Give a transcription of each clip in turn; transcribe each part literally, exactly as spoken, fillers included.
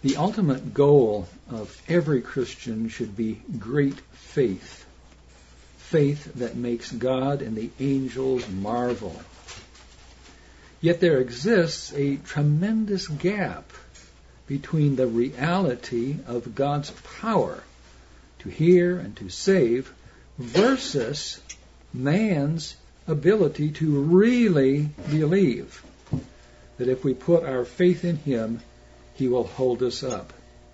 The ultimate goal of every Christian should be great faith. Faith that makes God and the angels marvel. Yet there exists a tremendous gap between the reality of God's power to hear and to save versus man's ability to really believe that if we put our faith in Him, He will hold us up.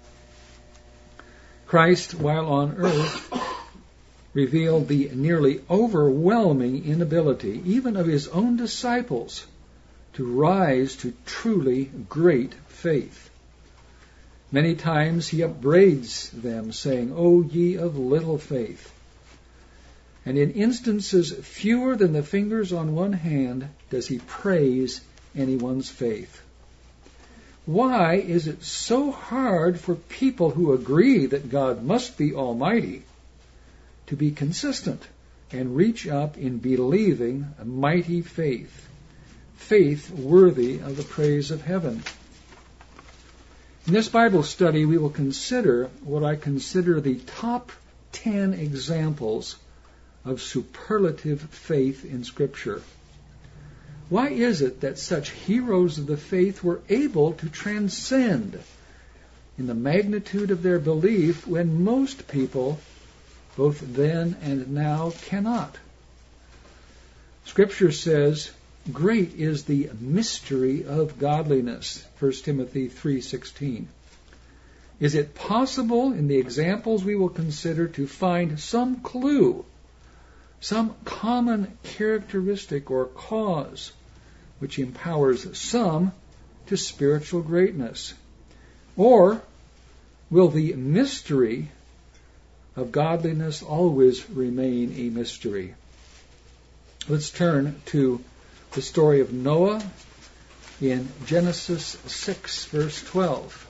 Christ, while on earth, revealed the nearly overwhelming inability, even of His own disciples, to rise to truly great faith. Many times He upbraids them, saying, "O ye of little faith." And in instances fewer than the fingers on one hand does He praise anyone's faith. Why is it so hard for people who agree that God must be almighty to be consistent and reach up in believing a mighty faith, faith worthy of the praise of heaven? In this Bible study, we will consider what I consider the top ten examples of superlative faith in Scripture. Why is it that such heroes of the faith were able to transcend in the magnitude of their belief when most people, both then and now, cannot? Scripture says, "Great is the mystery of godliness," First Timothy three sixteen. Is it possible in the examples we will consider to find some clue, some common characteristic or cause which empowers some to spiritual greatness? Or will the mystery of godliness always remain a mystery? Let's turn to the story of Noah in Genesis six, verse twelve.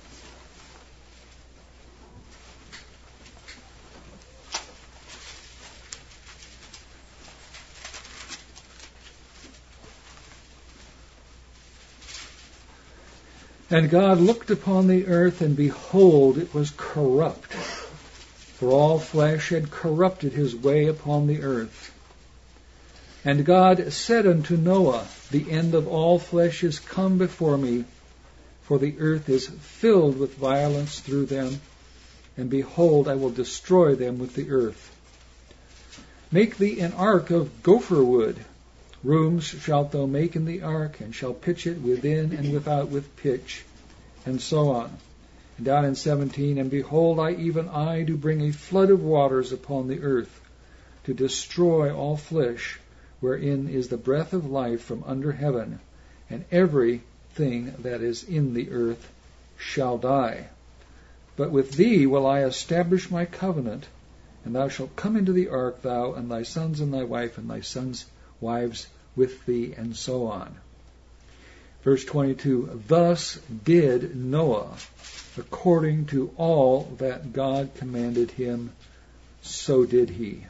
And God looked upon the earth, and behold, it was corrupt, for all flesh had corrupted his way upon the earth. And God said unto Noah, The end of all flesh is come before me, for the earth is filled with violence through them, and behold, I will destroy them with the earth. Make thee an ark of gopher wood. Rooms shalt thou make in the ark, and shall pitch it within and without with pitch, and so on. And down in seventeen, And behold, I, even I, do bring a flood of waters upon the earth, to destroy all flesh, wherein is the breath of life from under heaven, and everything that is in the earth shall die. But with thee will I establish my covenant, and thou shalt come into the ark, thou and thy sons and thy wife and thy sons' wives with thee, and so on. Verse twenty-two, Thus did Noah, according to all that God commanded him, so did he.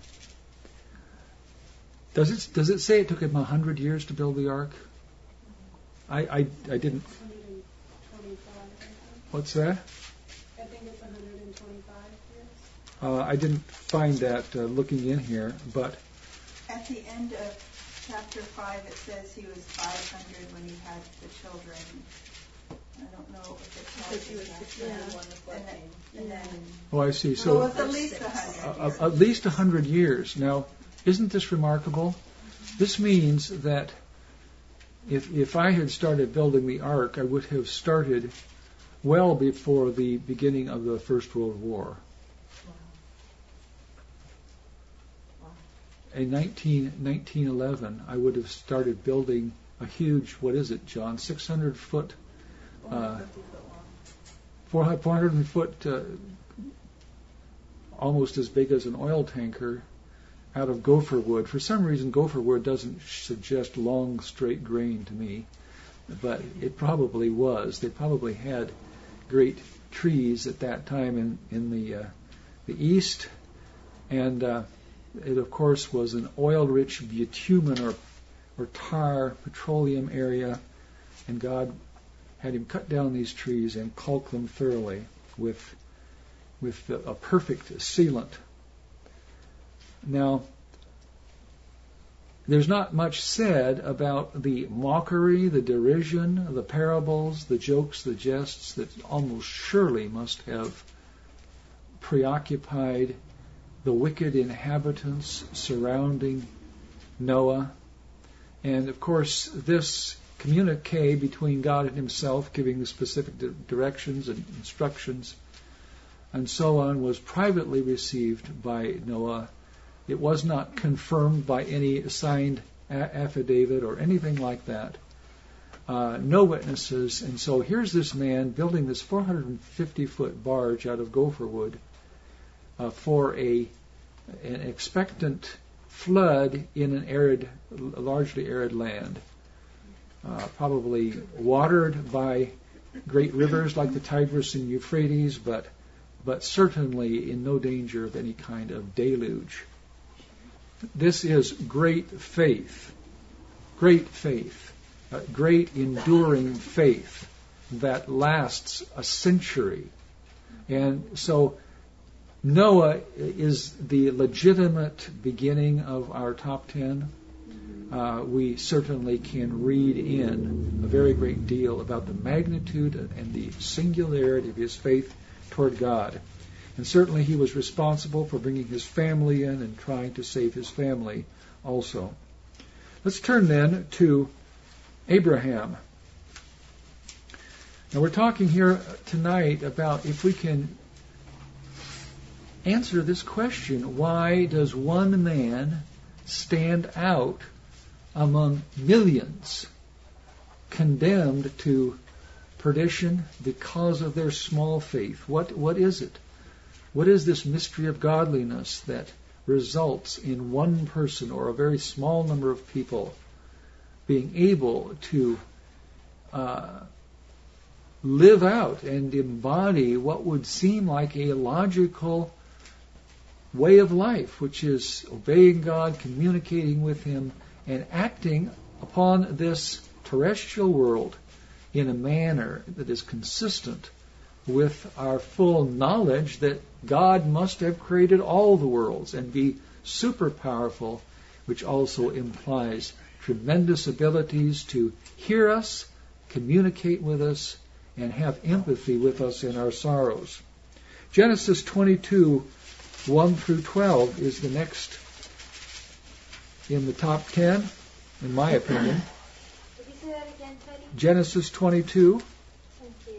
Does it does it say it took him a hundred years to build the ark? I I, I didn't. What's that? I think it's one hundred twenty-five years. Uh, I didn't find that uh, looking in here, but at the end of chapter five, it says he was five hundred when he had the children. I don't know if it tells he was that. six hundred when the flood And then, came. and then oh, I see. well, So it was at least a hundred. uh, at least a hundred years. Now, isn't this remarkable? This means that if if I had started building the ark, I would have started well before the beginning of the First World War. In nineteen eleven, I would have started building a huge, what is it, John, six hundred foot, uh, four hundred foot, uh, almost as big as an oil tanker, out of gopher wood. For some reason, gopher wood doesn't suggest long, straight grain to me, but it probably was. They probably had great trees at that time in in the uh, the east, and uh, it, of course, was an oil-rich bitumen or or tar petroleum area, and God had him cut down these trees and caulk them thoroughly with, with a perfect sealant. Now, there's not much said about the mockery, the derision, the parables, the jokes, the jests that almost surely must have preoccupied the wicked inhabitants surrounding Noah. And of course, this communique between God and himself, giving the specific di- directions and instructions and so on, was privately received by Noah. It was not confirmed by any signed a- affidavit or anything like that. Uh, no witnesses. And so here's this man building this four hundred fifty foot barge out of gopher wood uh, for a an expectant flood in an arid, largely arid land, uh, probably watered by great rivers like the Tigris and Euphrates, but but certainly in no danger of any kind of deluge. This is great faith, great faith, uh, great enduring faith that lasts a century. And so Noah is the legitimate beginning of our top ten. Uh, we certainly can read in a very great deal about the magnitude and the singularity of his faith toward God. And certainly he was responsible for bringing his family in and trying to save his family also. Let's turn then to Abraham. Now we're talking here tonight about if we can answer this question: why does one man stand out among millions condemned to perdition because of their small faith? What what is it? What is this mystery of godliness that results in one person or a very small number of people being able to uh, live out and embody what would seem like a logical way of life, which is obeying God, communicating with Him, and acting upon this terrestrial world in a manner that is consistent with our full knowledge that God must have created all the worlds and be super powerful, which also implies tremendous abilities to hear us, communicate with us, and have empathy with us in our sorrows. Genesis twenty-two, one through twelve is the next in the top ten, in my opinion. Did you say that again, Teddy? Genesis twenty-two. Thank you.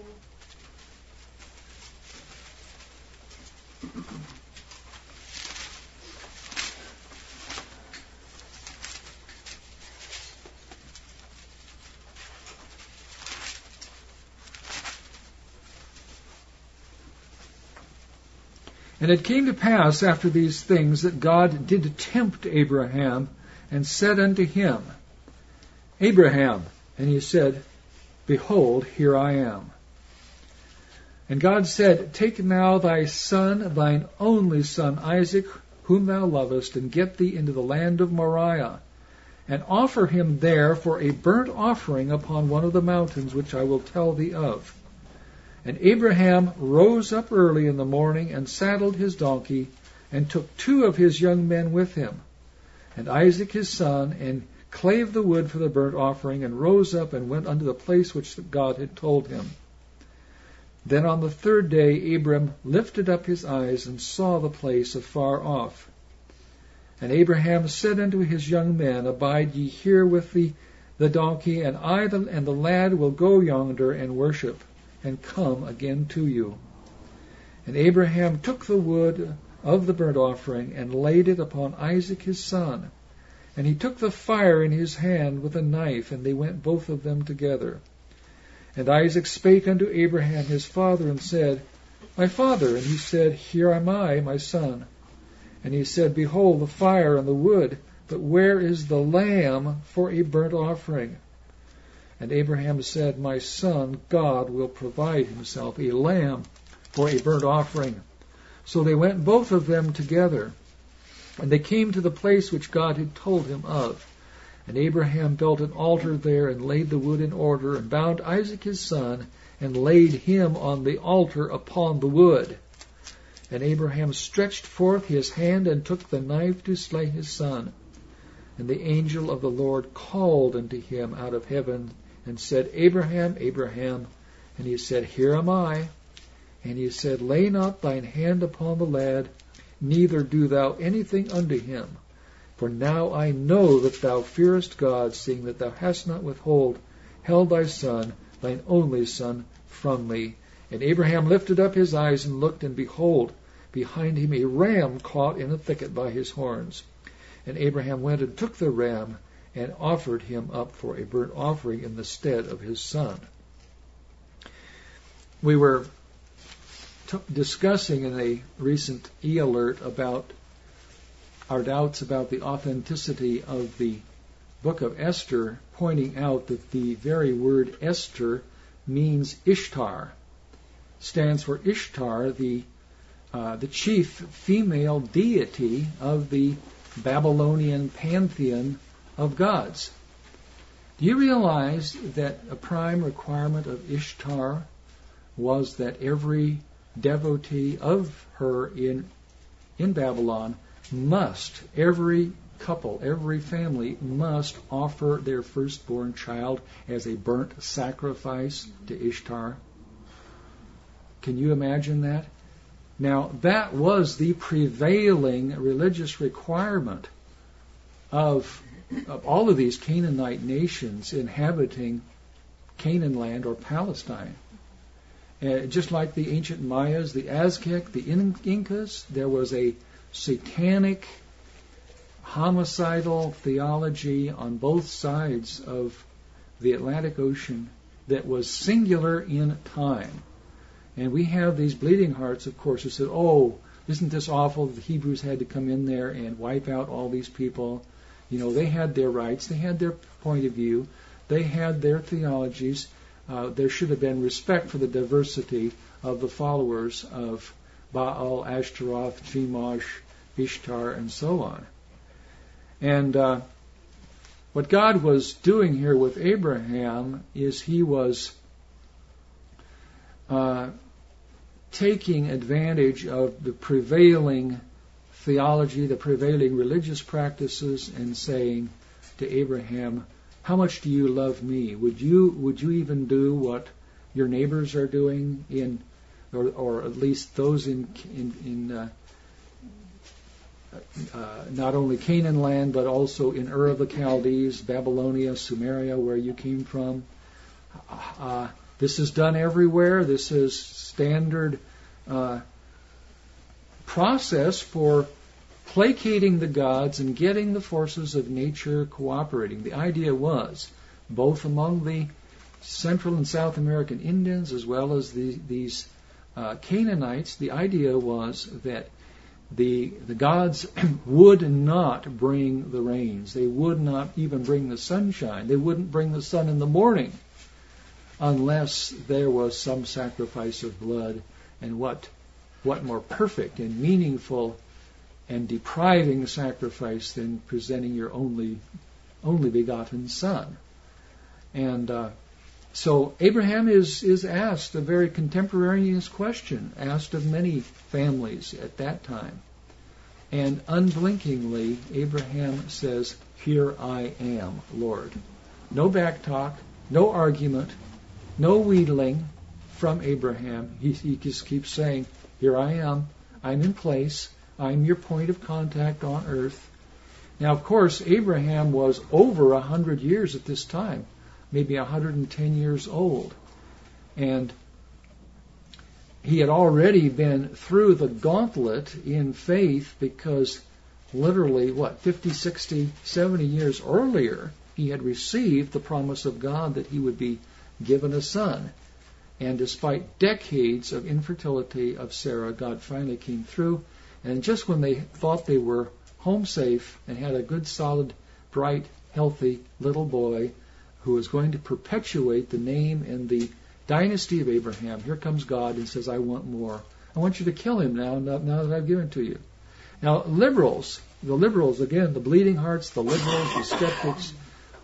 And it came to pass after these things that God did tempt Abraham, and said unto him, Abraham. And he said, Behold, here I am. And God said, Take now thy son, thine only son Isaac, whom thou lovest, and get thee into the land of Moriah, and offer him there for a burnt offering upon one of the mountains which I will tell thee of. And Abraham rose up early in the morning, and saddled his donkey, and took two of his young men with him, and Isaac his son, and clave the wood for the burnt offering, and rose up and went unto the place which God had told him. Then on the third day Abram lifted up his eyes, and saw the place afar off. And Abraham said unto his young men, Abide ye here with the, the donkey, and I the, and the lad will go yonder and worship, and come again to you. And Abraham took the wood of the burnt offering, and laid it upon Isaac his son. And he took the fire in his hand with a knife, and they went both of them together. And Isaac spake unto Abraham his father, and said, My father. And he said, Here am I, my son. And he said, Behold the fire and the wood, but where is the lamb for a burnt offering? And Abraham said, My son, God will provide himself a lamb for a burnt offering. So they went both of them together. And they came to the place which God had told him of. And Abraham built an altar there and laid the wood in order and bound Isaac his son and laid him on the altar upon the wood. And Abraham stretched forth his hand and took the knife to slay his son. And the angel of the Lord called unto him out of heaven and said, Abraham, Abraham. And he said, Here am I. And he said, Lay not thine hand upon the lad, neither do thou anything unto him. For now I know that thou fearest God, seeing that thou hast not withhold held thy son, thine only son, from me. And Abraham lifted up his eyes and looked, and behold, behind him a ram caught in a thicket by his horns. And Abraham went and took the ram and offered him up for a burnt offering in the stead of his son. We were t- discussing in a recent e-alert about our doubts about the authenticity of the book of Esther, pointing out that the very word Esther means Ishtar, stands for Ishtar, the uh, the chief female deity of the Babylonian pantheon of gods. Do you realize that a prime requirement of Ishtar was that every devotee of her in in Babylon must, every couple, every family must offer their firstborn child as a burnt sacrifice to Ishtar? Can you imagine that? Now, that was the prevailing religious requirement of, of all of these Canaanite nations inhabiting Canaan land or Palestine. Uh, just like the ancient Mayas, the Aztec, the Incas, there was a satanic, homicidal theology on both sides of the Atlantic Ocean that was singular in time. And we have these bleeding hearts, of course, who said, oh, isn't this awful? The Hebrews had to come in there and wipe out all these people. You know, they had their rights. They had their point of view. They had their theologies. Uh, there should have been respect for the diversity of the followers of Baal, Ashtaroth, Chemosh, Ishtar, and so on. And uh, what God was doing here with Abraham is he was uh, taking advantage of the prevailing theology, the prevailing religious practices, and saying to Abraham, how much do you love me? Would you would you even do what your neighbors are doing in, or, or at least those in in, in uh, uh, not only Canaan land but also in Ur of the Chaldees, Babylonia, Sumeria, where you came from? Uh, this is done everywhere. This is standard uh, process for placating the gods and getting the forces of nature cooperating. The idea was, both among the Central and South American Indians as well as the, these uh, Canaanites, the idea was that the the gods would not bring the rains. They would not even bring the sunshine. They wouldn't bring the sun in the morning unless there was some sacrifice of blood. And what what more perfect and meaningful and depriving sacrifice than presenting your only only begotten son. And uh, so Abraham is, is asked a very contemporaneous question, asked of many families at that time. And unblinkingly, Abraham says, here I am, Lord. No backtalk, no argument, no wheedling from Abraham. He, he just keeps saying, here I am, I'm in place, I'm your point of contact on earth. Now, of course, Abraham was over a hundred years at this time, maybe a hundred and ten years old. And he had already been through the gauntlet in faith because literally, what, fifty, sixty, seventy years earlier, he had received the promise of God that he would be given a son. And despite decades of infertility of Sarah, God finally came through. And just when they thought they were home safe and had a good, solid, bright, healthy little boy who was going to perpetuate the name and the dynasty of Abraham, here comes God and says, I want more. I want you to kill him now, now that I've given it to you. Now, liberals, the liberals, again, the bleeding hearts, the liberals, the skeptics,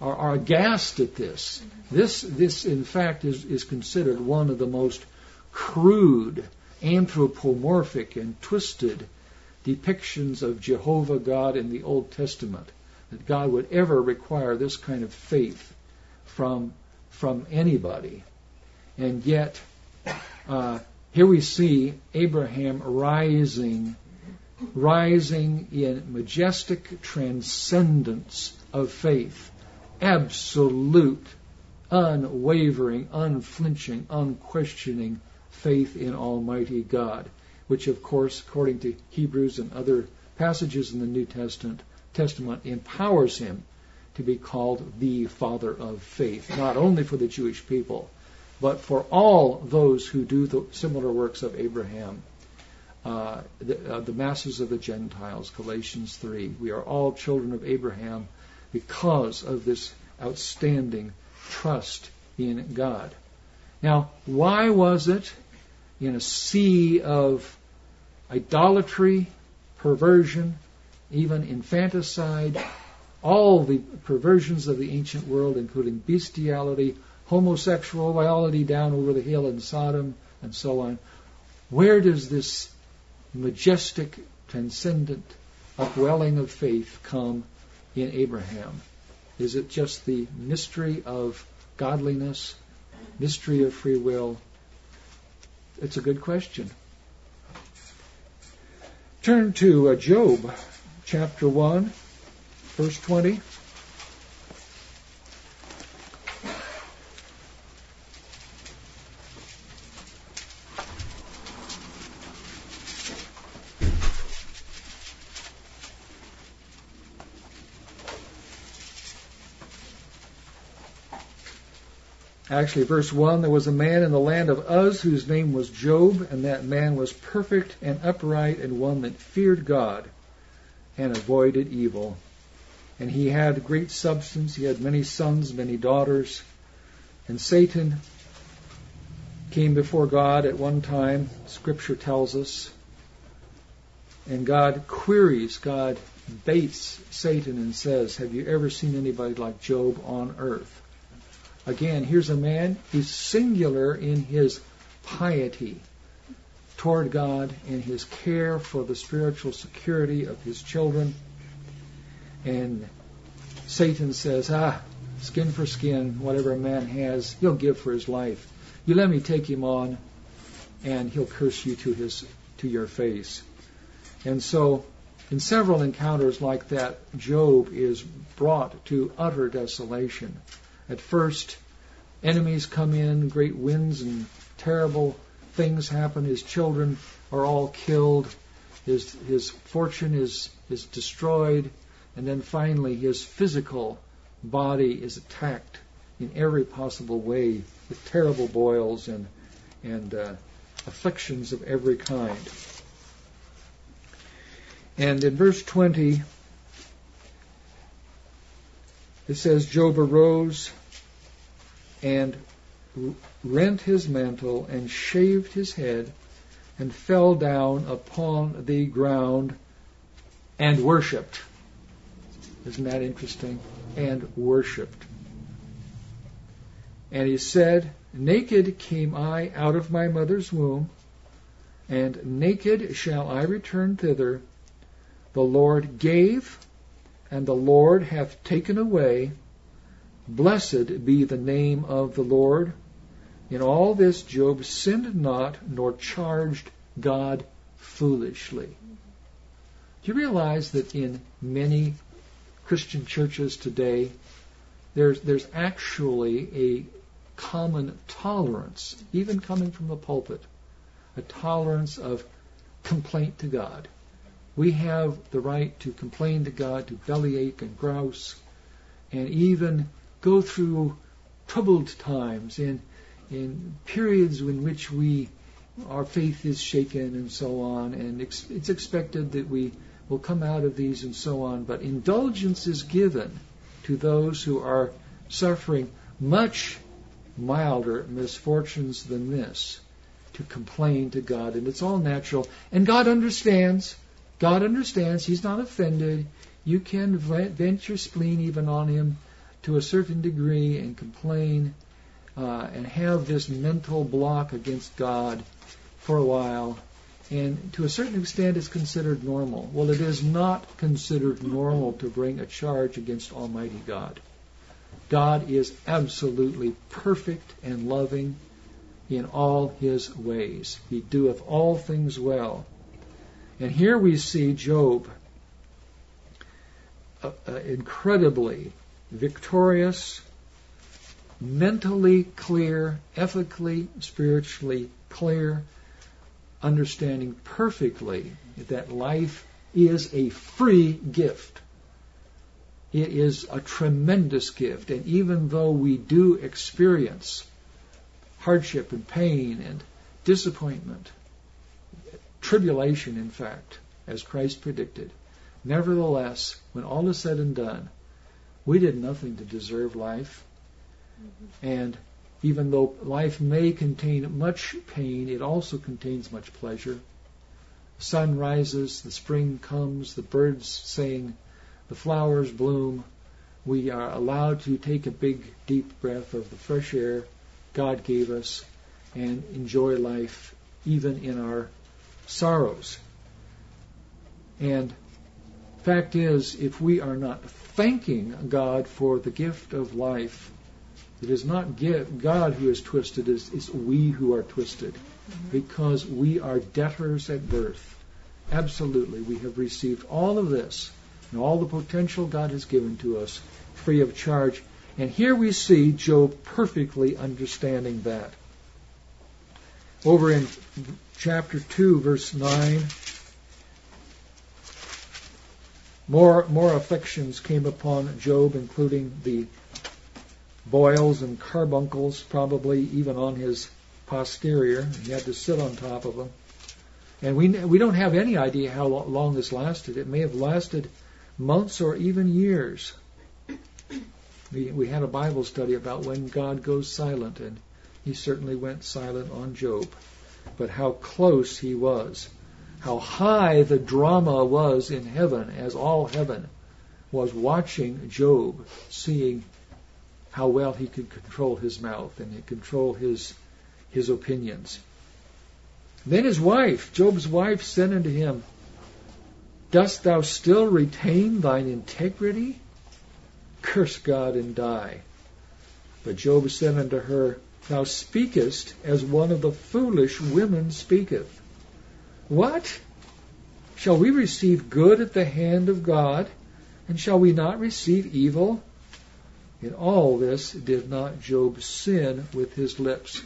are, are aghast at this. This, this in fact, is, is considered one of the most crude, anthropomorphic, and twisted depictions of Jehovah God in the Old Testament, that God would ever require this kind of faith from, from anybody. And yet, uh, here we see Abraham rising, rising in majestic transcendence of faith, absolute, unwavering, unflinching, unquestioning faith in Almighty God, which of course, according to Hebrews and other passages in the New Testament, Testament empowers him to be called the Father of Faith, not only for the Jewish people, but for all those who do the similar works of Abraham, uh, the, uh, the masses of the Gentiles, Galatians three. We are all children of Abraham because of this outstanding trust in God. Now, why was it in a sea of idolatry, perversion, even infanticide, all the perversions of the ancient world, including bestiality, homosexuality down over the hill in Sodom, and so on, where does this majestic, transcendent upwelling of faith come in Abraham? Is it just the mystery of godliness, mystery of free will? It's a good question. Turn to uh, Job, chapter one, verse twenty. Actually, verse one, there was a man in the land of Uz whose name was Job, and that man was perfect and upright and one that feared God and avoided evil. And he had great substance. He had many sons, many daughters. And Satan came before God at one time, Scripture tells us, and God queries, God baits Satan and says, have you ever seen anybody like Job on earth? Again, here's a man who's singular in his piety toward God and his care for the spiritual security of his children. And Satan says, ah, skin for skin, whatever a man has, he'll give for his life. You let me take him on, and he'll curse you to his to your face. And so, in several encounters like that, Job is brought to utter desolation. At first, enemies come in, great winds and terrible things happen. His children are all killed. His his fortune is, is destroyed. And then finally, his physical body is attacked in every possible way with terrible boils and, and uh, afflictions of every kind. And in verse twenty, it says, Job arose and rent his mantle and shaved his head and fell down upon the ground and worshipped. Isn't that interesting? And worshipped. And he said, naked came I out of my mother's womb, and naked shall I return thither. The Lord gave, and the Lord hath taken away. Blessed be the name of the Lord. In all this Job sinned not, nor charged God foolishly. Do you realize that in many Christian churches today, there's there's actually a common tolerance, even coming from the pulpit, a tolerance of complaint to God. We have the right to complain to God, to bellyache and grouse, and even go through troubled times and in periods in which we our faith is shaken and so on, and ex- it's expected that we will come out of these and so on. But indulgence is given to those who are suffering much milder misfortunes than this, to complain to God, and it's all natural. And God understands. God understands. He's not offended. You can vent your spleen even on Him. to a certain degree and complain uh, and have this mental block against God for a while, and to a certain extent it's considered normal. Well, it is not considered normal to bring a charge against Almighty God. God is absolutely perfect and loving in all His ways. He doeth all things well. And here we see Job uh, uh, incredibly victorious, mentally clear, ethically, spiritually clear, understanding perfectly that life is a free gift. It is a tremendous gift, and even though we do experience hardship and pain and disappointment, tribulation, in fact, as Christ predicted, nevertheless, when all is said and done, we did nothing to deserve life. Mm-hmm. And even though life may contain much pain, it also contains much pleasure. The sun rises, the spring comes, the birds sing, the flowers bloom. We are allowed to take a big, deep breath of the fresh air God gave us and enjoy life even in our sorrows. And fact is, if we are not thanking God for the gift of life, it is not God who is twisted, it's, it's we who are twisted, mm-hmm. because we are debtors at birth. Absolutely, we have received all of this and all the potential God has given to us free of charge. And here we see Job perfectly understanding that. Over in chapter two, verse nine, more, more afflictions came upon Job, including the boils and carbuncles, probably even on his posterior. He had to sit on top of them. And we we don't have any idea how long this lasted. It may have lasted months or even years. We, we had a Bible study about when God goes silent, and He certainly went silent on Job. But how close He was, how high the drama was in heaven, as all heaven was watching Job, seeing how well he could control his mouth and control his his opinions. Then his wife, Job's wife, said unto him, Dost thou still retain thine integrity? Curse God and die. But Job said unto her, Thou speakest as one of the foolish women speaketh. What? Shall we receive good at the hand of God, and shall we not receive evil? In all this did not Job sin with his lips.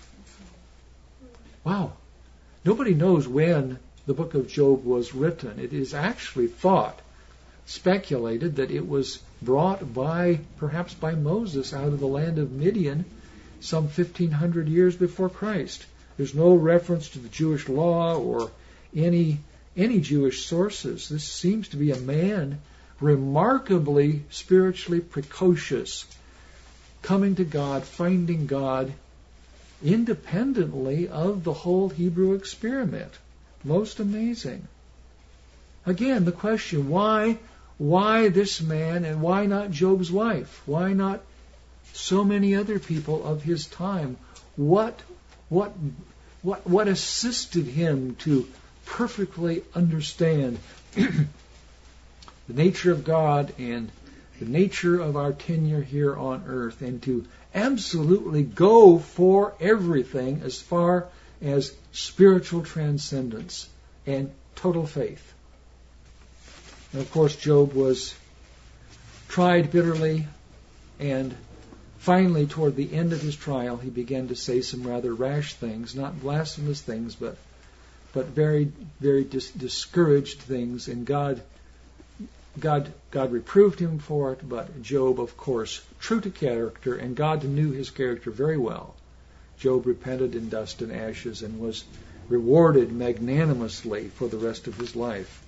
Wow. Nobody knows when the book of Job was written. It is actually thought, speculated, that it was brought by, perhaps by Moses out of the land of Midian some fifteen hundred years before Christ. There's no reference to the Jewish law or any any Jewish sources. This seems to be a man remarkably spiritually precocious, coming to God, finding God independently of the whole Hebrew experiment. Most amazing. Again, the question, why why this man and why not Job's wife? Why not so many other people of his time? What what what what assisted him to perfectly understand the nature of God and the nature of our tenure here on earth, and to absolutely go for everything as far as spiritual transcendence and total faith? And of course, Job was tried bitterly, and finally, toward the end of his trial, he began to say some rather rash things, not blasphemous things, but but very, very dis- discouraged things. And God, God, God reproved him for it. But Job, of course, true to character, and God knew his character very well, Job repented in dust and ashes and was rewarded magnanimously for the rest of his life.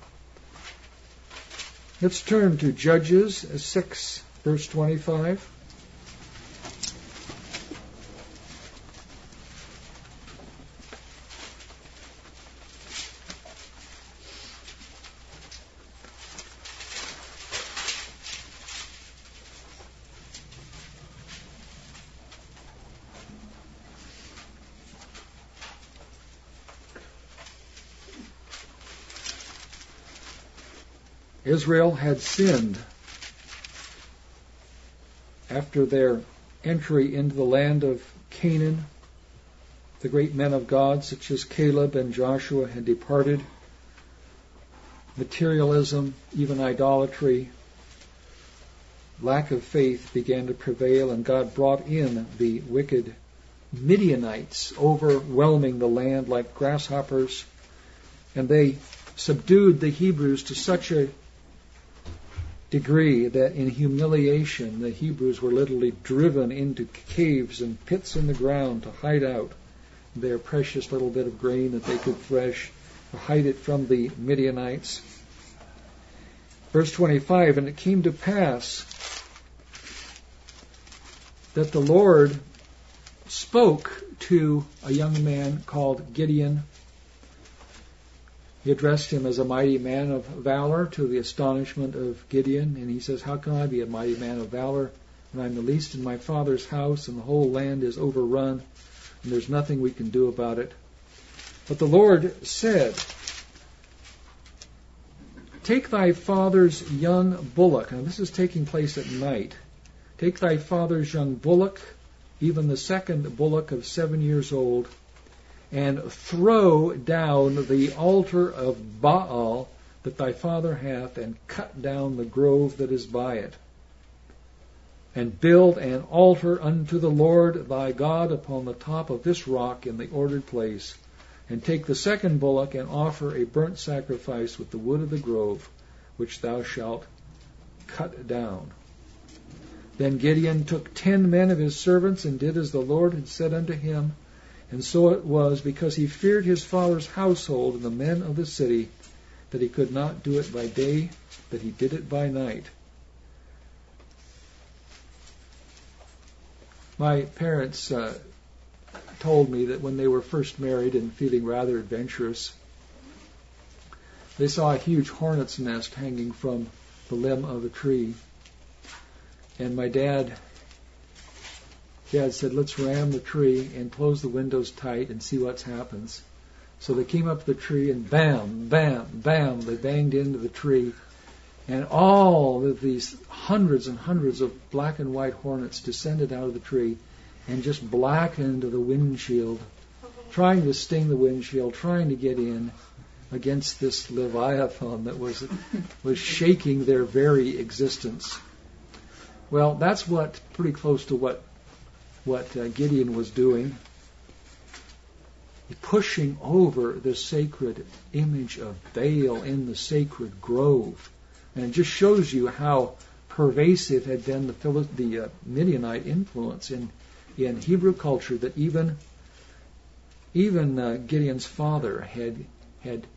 Let's turn to Judges six, verse twenty-five. Israel had sinned after their entry into the land of Canaan. The great men of God, such as Caleb and Joshua, had departed. Materialism, even idolatry, lack of faith began to prevail, and God brought in the wicked Midianites, overwhelming the land like grasshoppers, and they subdued the Hebrews to such a degree that in humiliation the Hebrews were literally driven into caves and pits in the ground to hide out their precious little bit of grain that they could thresh, to hide it from the Midianites. Verse twenty-five, and it came to pass that the Lord spoke to a young man called Gideon. He addressed him as a mighty man of valor, to the astonishment of Gideon. And he says, how can I be a mighty man of valor when I'm the least in my father's house and the whole land is overrun and there's nothing we can do about it? But the Lord said, take thy father's young bullock. Now this is taking place at night. Take thy father's young bullock, even the second bullock of seven years old, and throw down the altar of Baal that thy father hath, and cut down the grove that is by it. And build an altar unto the Lord thy God upon the top of this rock in the ordered place. And take the second bullock, and offer a burnt sacrifice with the wood of the grove, which thou shalt cut down. Then Gideon took ten men of his servants, and did as the Lord had said unto him. And so it was, because he feared his father's household and the men of the city, that he could not do it by day, that he did it by night. My parents uh, told me that when they were first married and feeling rather adventurous, they saw a huge hornet's nest hanging from the limb of a tree. And my dad Dad said, let's ram the tree and close the windows tight and see what happens. So they came up the tree, and bam, bam, bam, they banged into the tree. And all of these hundreds and hundreds of black and white hornets descended out of the tree and just blackened the windshield, trying to sting the windshield, trying to get in against this Leviathan that was was shaking their very existence. Well, that's what pretty close to what what uh, Gideon was doing, pushing over the sacred image of Baal in the sacred grove. And it just shows you how pervasive had been the, Phil- the uh, Midianite influence in, in Hebrew culture, that even even uh, Gideon's father had had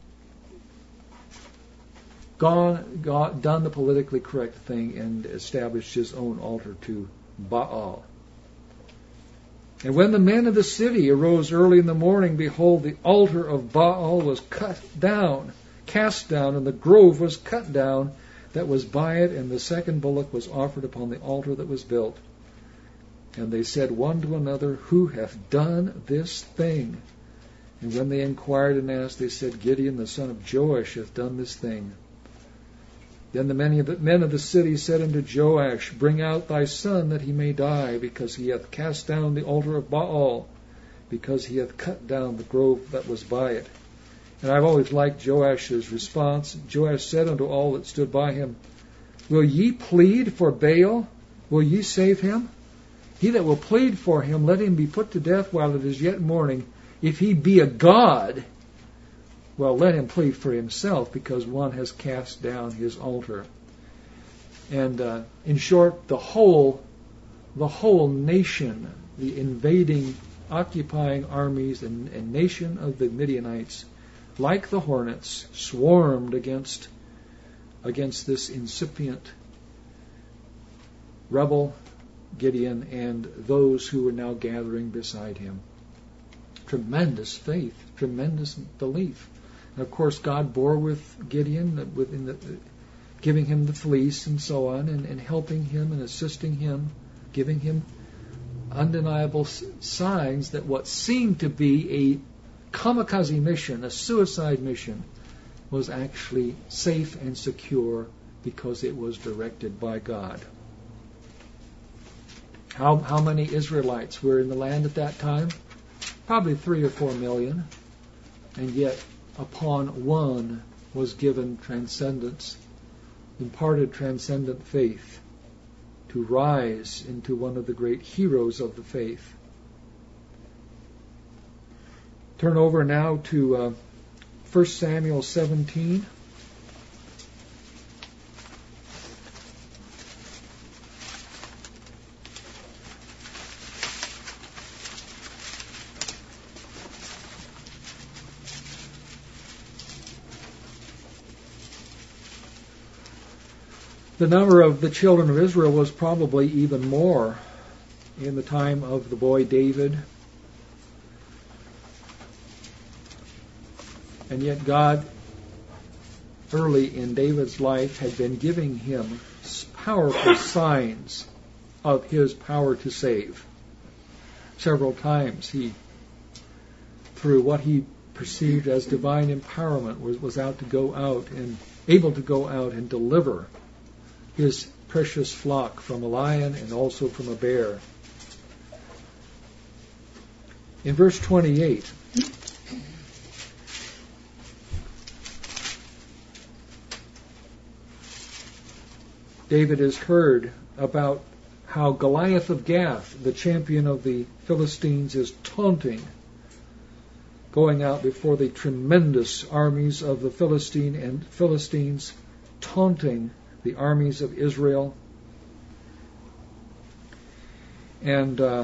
gone, got, done the politically correct thing and established his own altar to Baal. And when the men of the city arose early in the morning, behold, the altar of Baal was cut down, cast down, and the grove was cut down that was by it, and the second bullock was offered upon the altar that was built. And they said one to another, who hath done this thing? And when they inquired and asked, they said, Gideon the son of Joash hath done this thing. Then the many of the men of the city said unto Joash, bring out thy son that he may die, because he hath cast down the altar of Baal, because he hath cut down the grove that was by it. And I've always liked Joash's response. Joash said unto all that stood by him, will ye plead for Baal? Will ye save him? He that will plead for him, let him be put to death while it is yet morning. If he be a god, well, let him plead for himself, because one has cast down his altar. And uh, in short, the whole, the whole nation, the invading, occupying armies and, and nation of the Midianites, like the hornets, swarmed against against this incipient rebel Gideon and those who were now gathering beside him. Tremendous faith, tremendous belief. And of course, God bore with Gideon, within the, giving him the fleece and so on, and, and helping him and assisting him, giving him undeniable signs that what seemed to be a kamikaze mission, a suicide mission, was actually safe and secure because it was directed by God. How, how many Israelites were in the land at that time? Probably three or four million. And yet, upon one was given transcendence, imparted transcendent faith, to rise into one of the great heroes of the faith. Turn over now to uh, First Samuel seventeen. The number of the children of Israel was probably even more in the time of the boy David. And yet God, early in David's life, had been giving him powerful signs of his power to save. Several times he, through what he perceived as divine empowerment, was, was out to go out and able to go out and deliver his precious flock from a lion and also from a bear. In verse twenty-eight, David has heard about how Goliath of Gath, the champion of the Philistines, is taunting, going out before the tremendous armies of the Philistine and Philistines, taunting the armies of Israel. And uh,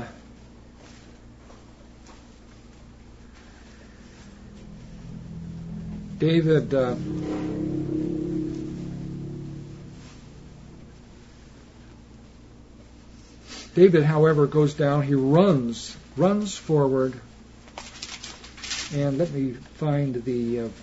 David uh, David, however, goes down. He runs, runs forward. And let me find the uh,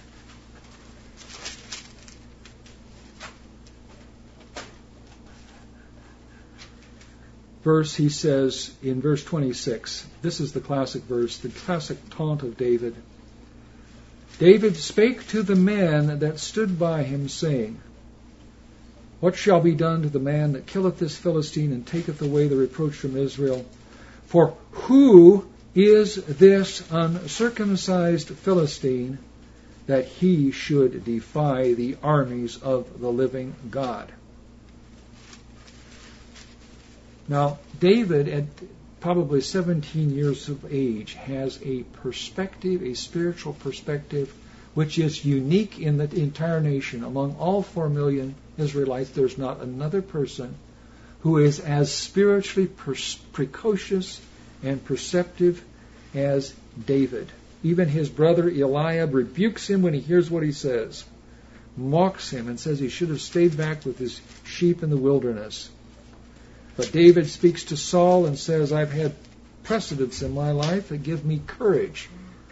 verse. He says in verse twenty-six, this is the classic verse, the classic taunt of David. David spake to the men that stood by him, saying, What shall be done to the man that killeth this Philistine and taketh away the reproach from Israel? For who is this uncircumcised Philistine that he should defy the armies of the living God? Now, David, at probably seventeen years of age, has a perspective, a spiritual perspective, which is unique in the entire nation. Among all four million Israelites, there's not another person who is as spiritually per- precocious and perceptive as David. Even his brother Eliab rebukes him when he hears what he says, mocks him, and says he should have stayed back with his sheep in the wilderness. But David speaks to Saul and says, I've had precedents in my life that give me courage.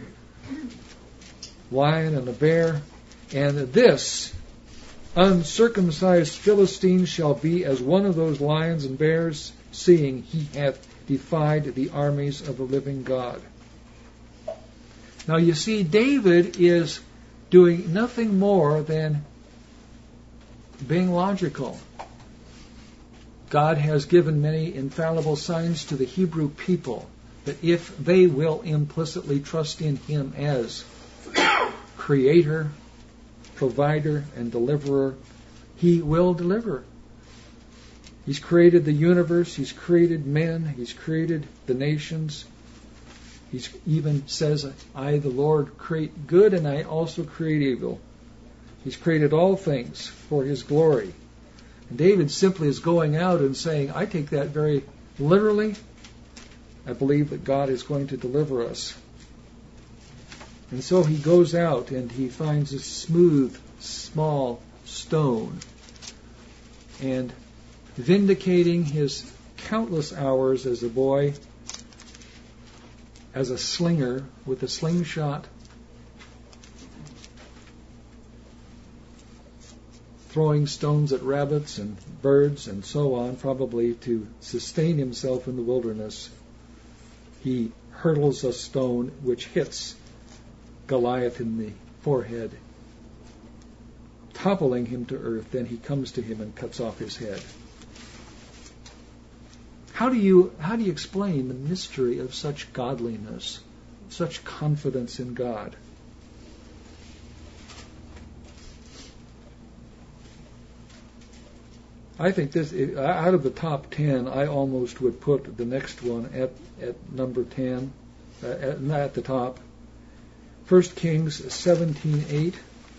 Lion and a bear, and this uncircumcised Philistine shall be as one of those lions and bears, seeing he hath defied the armies of the living God. Now you see, David is doing nothing more than being logical. God has given many infallible signs to the Hebrew people that if they will implicitly trust in Him as Creator, Provider, and Deliverer, He will deliver. He's created the universe, He's created men, He's created the nations. He even says, I, the Lord, create good and I also create evil. He's created all things for His glory. And David simply is going out and saying, I take that very literally. I believe that God is going to deliver us. And so he goes out and he finds a smooth, small stone. And vindicating his countless hours as a boy, as a slinger with a slingshot, throwing stones at rabbits and birds and so on, probably to sustain himself in the wilderness, he hurls a stone which hits Goliath in the forehead. toppling him to earth, then he comes to him and cuts off his head. How do you how do you explain the mystery of such godliness, such confidence in God? I think this, out of the top ten, I almost would put the next one at, at number ten, uh, at, not at the top. First Kings seventeen eight.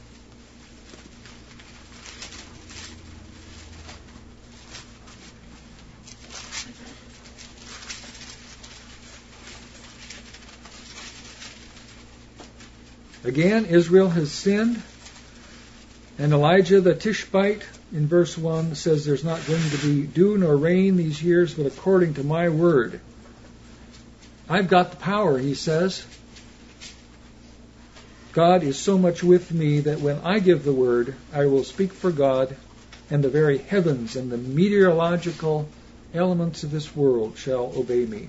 Again, Israel has sinned, and Elijah the Tishbite in verse one says there's not going to be dew nor rain these years, but according to my word. I've got the power, he says. God is so much with me that when I give the word, I will speak for God, and the very heavens and the meteorological elements of this world shall obey me.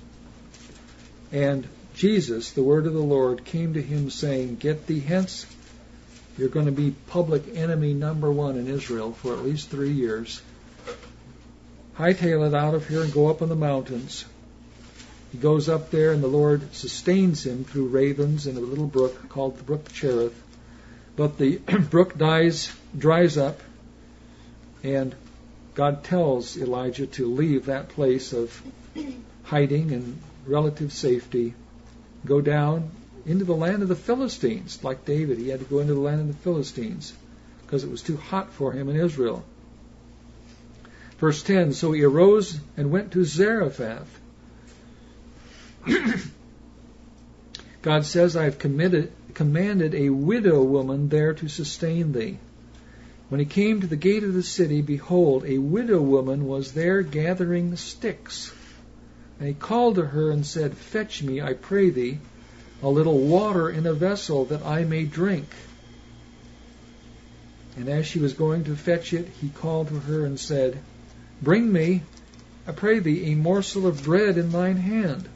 And Jesus, the word of the Lord, came to him saying, get thee hence. You're going to be public enemy number one in Israel for at least three years. Hightail it out of here and go up on the mountains. He goes up there, and the Lord sustains him through ravens in a little brook called the brook Cherith. But the brook dies, dries up, and God tells Elijah to leave that place of hiding and relative safety, go down into the land of the Philistines. Like David, he had to go into the land of the Philistines because it was too hot for him in Israel. Verse ten, so he arose and went to Zarephath. God says, I have committed, commanded a widow woman there to sustain thee. When he came to the gate of the city, behold, a widow woman was there gathering sticks. And he called to her and said, fetch me, I pray thee, a little water in a vessel that I may drink. And as she was going to fetch it, he called to her and said, bring me, I pray thee, a morsel of bread in thine hand.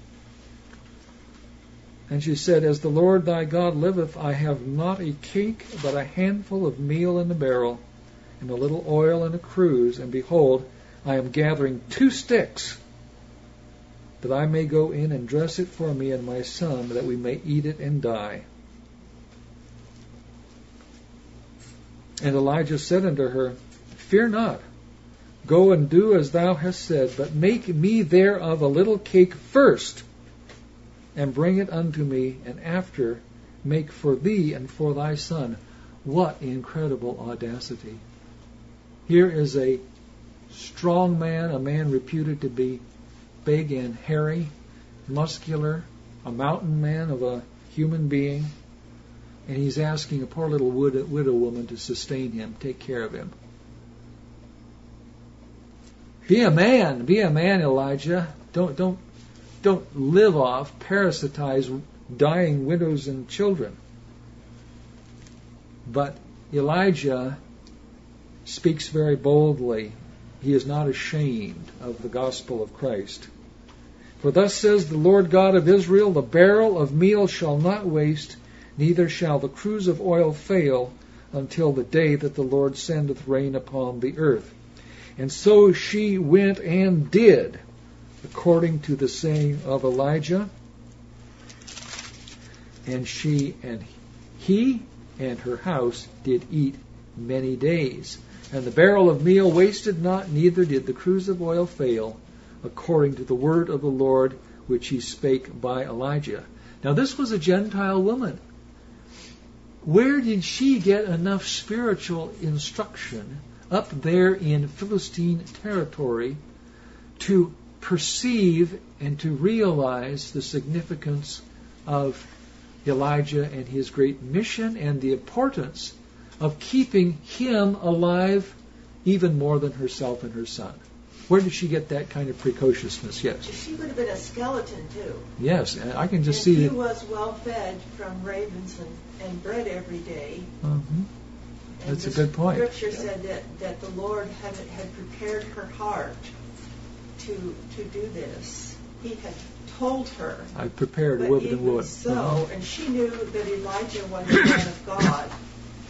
And she said, as the Lord thy God liveth, I have not a cake, but a handful of meal in a barrel, and a little oil in a cruse. And behold, I am gathering two sticks, that I may go in and dress it for me and my son, that we may eat it and die. And Elijah said unto her, fear not, go and do as thou hast said, but make me thereof a little cake first, and bring it unto me, and after make for thee and for thy son. What incredible audacity. Here is a strong man, a man reputed to be big and hairy, muscular, a mountain man of a human being, and he's asking a poor little widow woman to sustain him, take care of him. Be a man, be a man, Elijah. Don't don't don't live off, parasitize dying widows and children. But Elijah speaks very boldly. He is not ashamed of the gospel of Christ. For thus says the Lord God of Israel, the barrel of meal shall not waste, neither shall the cruse of oil fail, until the day that the Lord sendeth rain upon the earth. And so she went and did, according to the saying of Elijah. And she and he and her house did eat many days. And the barrel of meal wasted not, neither did the cruse of oil fail, according to the word of the Lord which he spake by Elijah. Now this was a Gentile woman. Where did she get enough spiritual instruction up there in Philistine territory to perceive and to realize the significance of Elijah and his great mission and the importance of keeping him alive even more than herself and her son? Where did she get that kind of precociousness? Yes. She would have been a skeleton too. Yes, I can just and see he that. He was well fed from ravens and, and bread every day. Mm-hmm. That's a the good point. Scripture said that, that the Lord had, had prepared her heart to to do this. He had told her. I prepared but wood even and wood. So, mm-hmm. and she knew that Elijah was a man of God.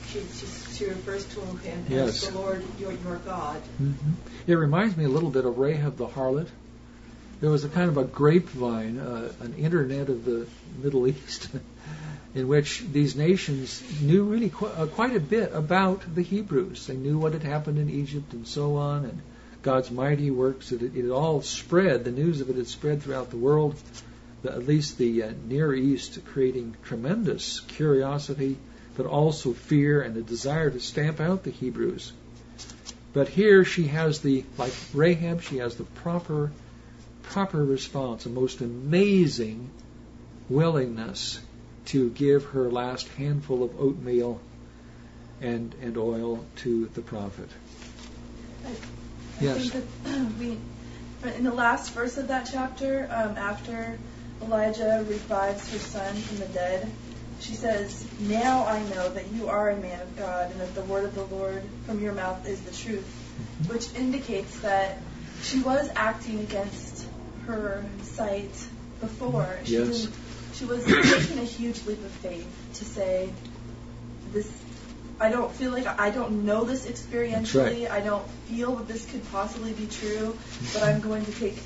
she, she, she refers to him Yes. as the Lord, your, your God. Mm-hmm. It reminds me a little bit of Rahab the harlot. There was a kind of a grapevine, uh, an internet of the Middle East, in which these nations knew really qu- uh, quite a bit about the Hebrews. They knew what had happened in Egypt and so on, and God's mighty works. It, it all spread. The news of it had spread throughout the world, the, at least the uh, Near East, creating tremendous curiosity, but also fear and a desire to stamp out the Hebrews. But here she has the, like Rahab, she has the proper proper response, a most amazing willingness to give her last handful of oatmeal and and oil to the prophet. I, I Yes. think that we, in the last verse of that chapter, um, after Elijah revives her son from the dead, she says, "Now I know that you are a man of God, and that the word of the Lord from your mouth is the truth," Mm-hmm. which indicates that she was acting against her sight before. She Yes. didn't. She was taking a huge leap of faith to say, "This, I don't feel like I don't know this experientially. Right. I don't feel that this could possibly be true, but I'm going to take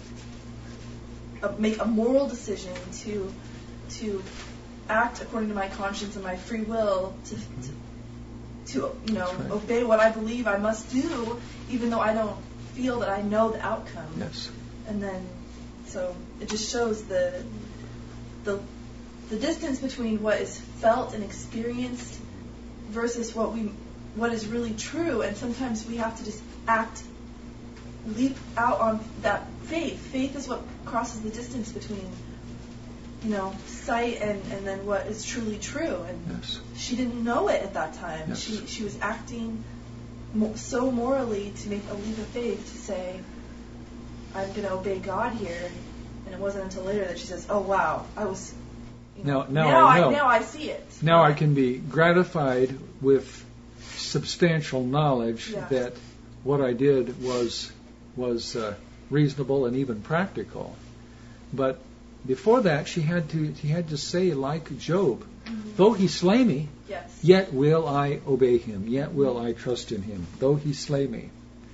a, make a moral decision to to act according to my conscience and my free will to." to to, you know, Right. obey what I believe I must do, even though I don't feel that I know the outcome." Yes. And then, so it just shows the the the distance between what is felt and experienced versus what we what is really true. And sometimes we have to just act, leap out on that faith. Faith is what crosses the distance between, you know, sight and, and then what is truly true. And Yes. she didn't know it at that time. Yes. She she was acting mo- so morally to make a leap of faith to say, "I'm going to obey God here." And it wasn't until later that she says, "Oh wow, I was." You know, Now- now now I know. now I see it. Now I can be gratified with substantial knowledge Yeah. that what I did was was uh, reasonable and even practical. But before that, she had to she had to say, like Job, Mm-hmm. "Though he slay me, Yes. yet will I obey him. Yet will I trust in him. Though he slay me."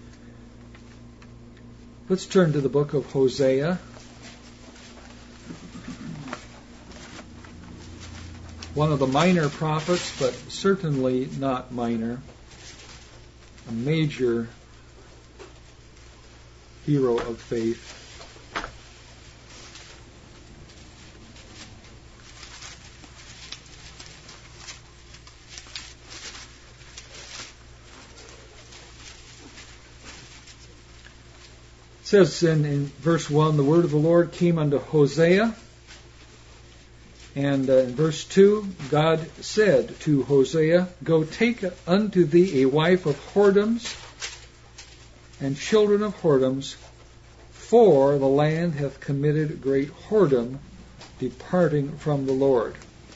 Let's turn to the book of Hosea. One of the minor prophets, but certainly not minor. A major hero of faith. It says in, in verse one, the word of the Lord came unto Hosea. And uh, in verse two, God said to Hosea, "Go take unto thee a wife of whoredoms and children of whoredoms, for the land hath committed great whoredom, departing from the Lord."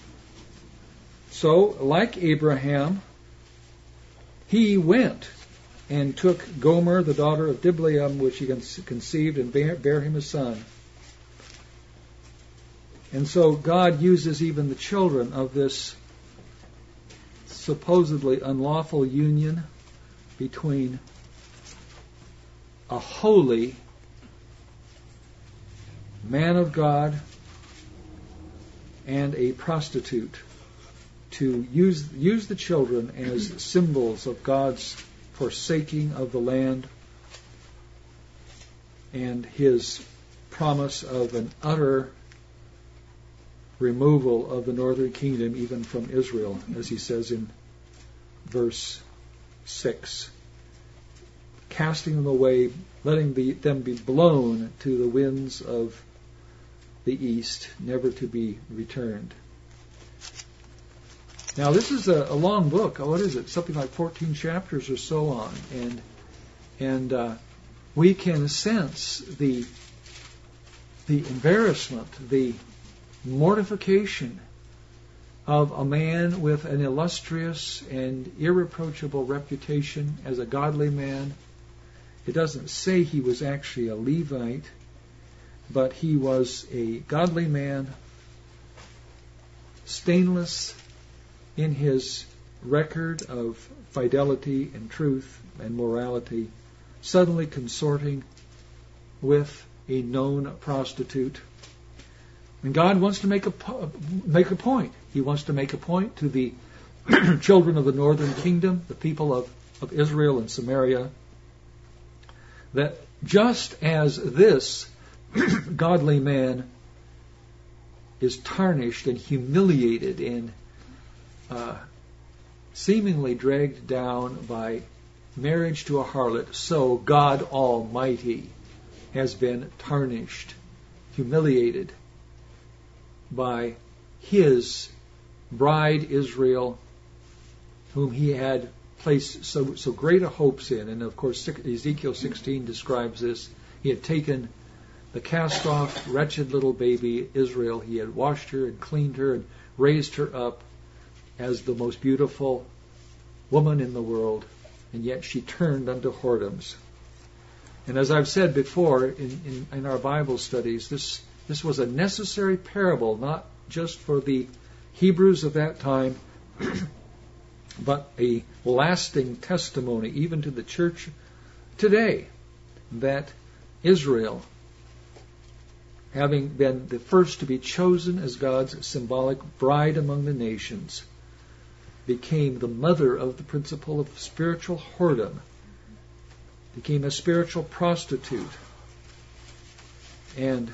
So, like Abraham, he went and took Gomer, the daughter of Diblaim, which he conceived, and bare, bare him a son. And so God uses even the children of this supposedly unlawful union between a holy man of God and a prostitute to use use the children as symbols of God's forsaking of the land and his promise of an utter removal of the northern kingdom, even from Israel, as he says in verse six. Casting them away, letting the, them be blown to the winds of the east, never to be returned. Now, this is a, a long book. Oh, what is it? Something like fourteen chapters or so on. And and uh, we can sense the the embarrassment, the mortification of a man with an illustrious and irreproachable reputation as a godly man. It doesn't say he was actually a Levite, but he was a godly man, stainless in his record of fidelity and truth and morality suddenly consorting with a known prostitute. And God wants to make a, po- make a point. He wants to make a point to the children of the northern kingdom, the people of, of Israel and Samaria, that just as this godly man is tarnished and humiliated and uh, seemingly dragged down by marriage to a harlot, so God Almighty has been tarnished, humiliated by His bride Israel, whom He had placed so, so great a hopes in. And of course Ezekiel sixteen describes this. He had taken the cast-off, wretched little baby Israel. He had washed her and cleaned her and raised her up as the most beautiful woman in the world, and yet she turned unto whoredoms. And as I've said before in, in, in our Bible studies, this, this was a necessary parable, not just for the Hebrews of that time, but a lasting testimony even to the church today, that Israel, having been the first to be chosen as God's symbolic bride among the nations, became the mother of the principle of spiritual whoredom, became a spiritual prostitute, and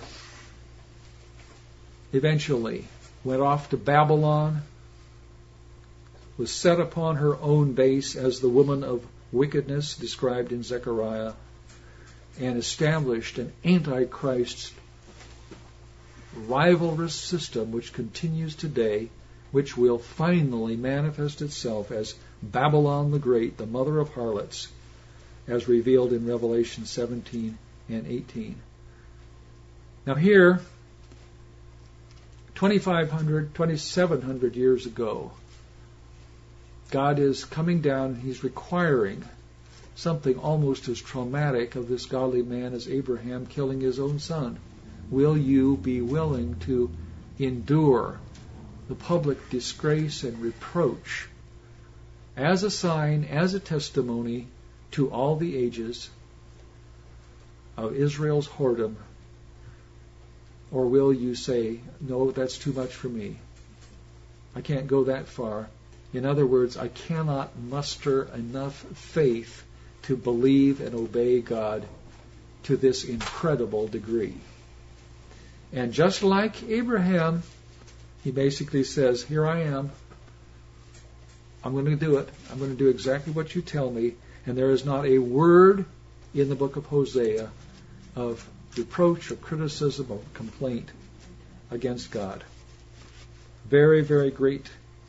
eventually went off to Babylon, was set upon her own base as the woman of wickedness described in Zechariah, and established an antichrist rivalrous system which continues today, which will finally manifest itself as Babylon the Great, the mother of harlots, as revealed in Revelation seventeen and eighteen. Now here, twenty-five hundred, twenty-seven hundred years ago, God is coming down, He's requiring something almost as traumatic of this godly man as Abraham killing his own son. Will you be willing to endure the public disgrace and reproach as a sign, as a testimony to all the ages of Israel's whoredom? Or will you say, no, that's too much for me. I can't go that far. In other words, I cannot muster enough faith to believe and obey God to this incredible degree. And just like Abraham, he basically says, here I am. I'm going to do it. I'm going to do exactly what you tell me. And there is not a word in the book of Hosea of reproach or criticism or complaint against God. Very, very great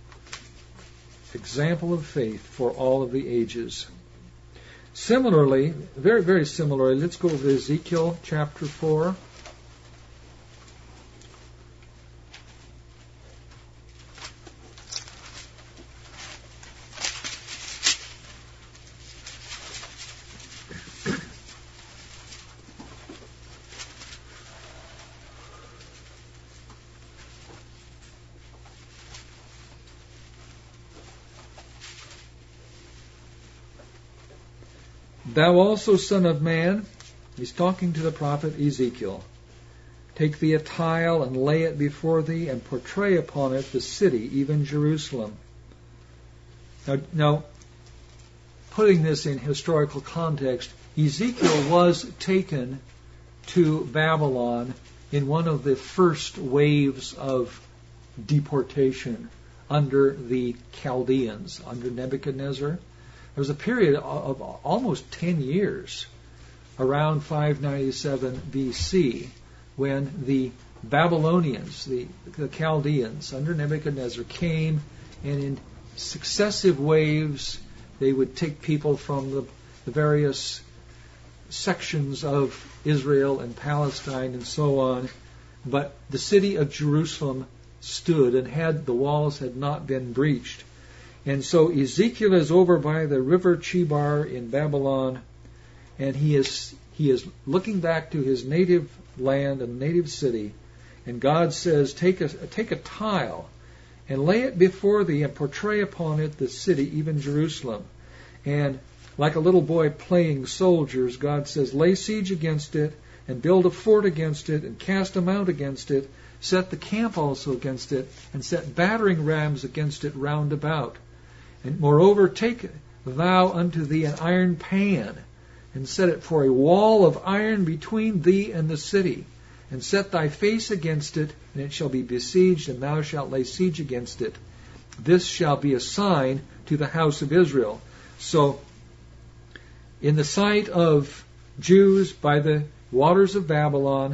example of faith for all of the ages. Similarly, very, very similarly, let's go to Ezekiel chapter four. Thou also, son of man, he's talking to the prophet Ezekiel, take thee a tile and lay it before thee and portray upon it the city, even Jerusalem. Now, now putting this in historical context, Ezekiel was taken to Babylon in one of the first waves of deportation under the Chaldeans, under Nebuchadnezzar. There was a period of almost ten years, around five ninety-seven B C, when the Babylonians, the, the Chaldeans, under Nebuchadnezzar, came, and in successive waves they would take people from the, the various sections of Israel and Palestine and so on. But the city of Jerusalem stood, and had the walls had not been breached. And so Ezekiel is over by the river Chebar in Babylon, and he is he is looking back to his native land and native city, and God says, take a take a tile and lay it before thee, and portray upon it the city, even Jerusalem. And like a little boy playing soldiers, God says, lay siege against it, and build a fort against it, and cast a mount against it, set the camp also against it, and set battering rams against it round about. And moreover, take thou unto thee an iron pan, and set it for a wall of iron between thee and the city, and set thy face against it, and it shall be besieged, and thou shalt lay siege against it. This shall be a sign to the house of Israel. So, in the sight of Jews by the waters of Babylon,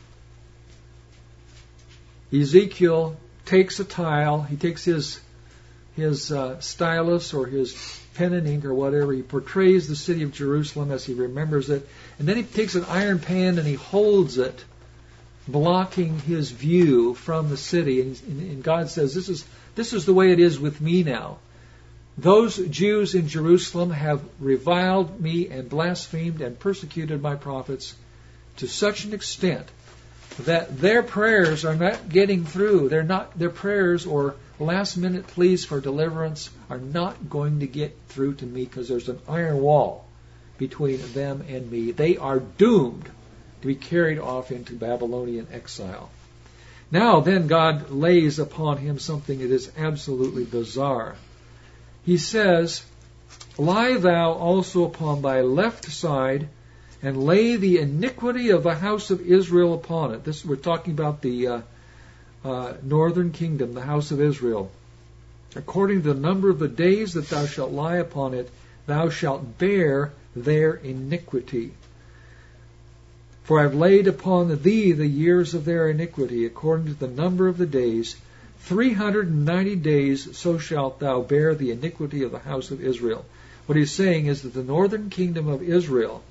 Ezekiel takes a tile, he takes his his uh, stylus or his pen and ink or whatever, he portrays the city of Jerusalem as he remembers it, and then he takes an iron pan and he holds it, blocking his view from the city, and, and God says, this is this is the way it is with me now. Those Jews in Jerusalem have reviled me and blasphemed and persecuted my prophets to such an extent that their prayers are not getting through. They're not, their prayers or last minute pleas for deliverance are not going to get through to me because there's an iron wall between them and me. They are doomed to be carried off into Babylonian exile. Now then God lays upon him something that is absolutely bizarre. He says, lie thou also upon thy left side, and lay the iniquity of the house of Israel upon it. This we're talking about the uh, uh, northern kingdom, the house of Israel. According to the number of the days that thou shalt lie upon it, thou shalt bear their iniquity. For I have laid upon thee the years of their iniquity, according to the number of the days, three hundred and ninety days, so shalt thou bear the iniquity of the house of Israel. What he's saying is that the northern kingdom of Israel,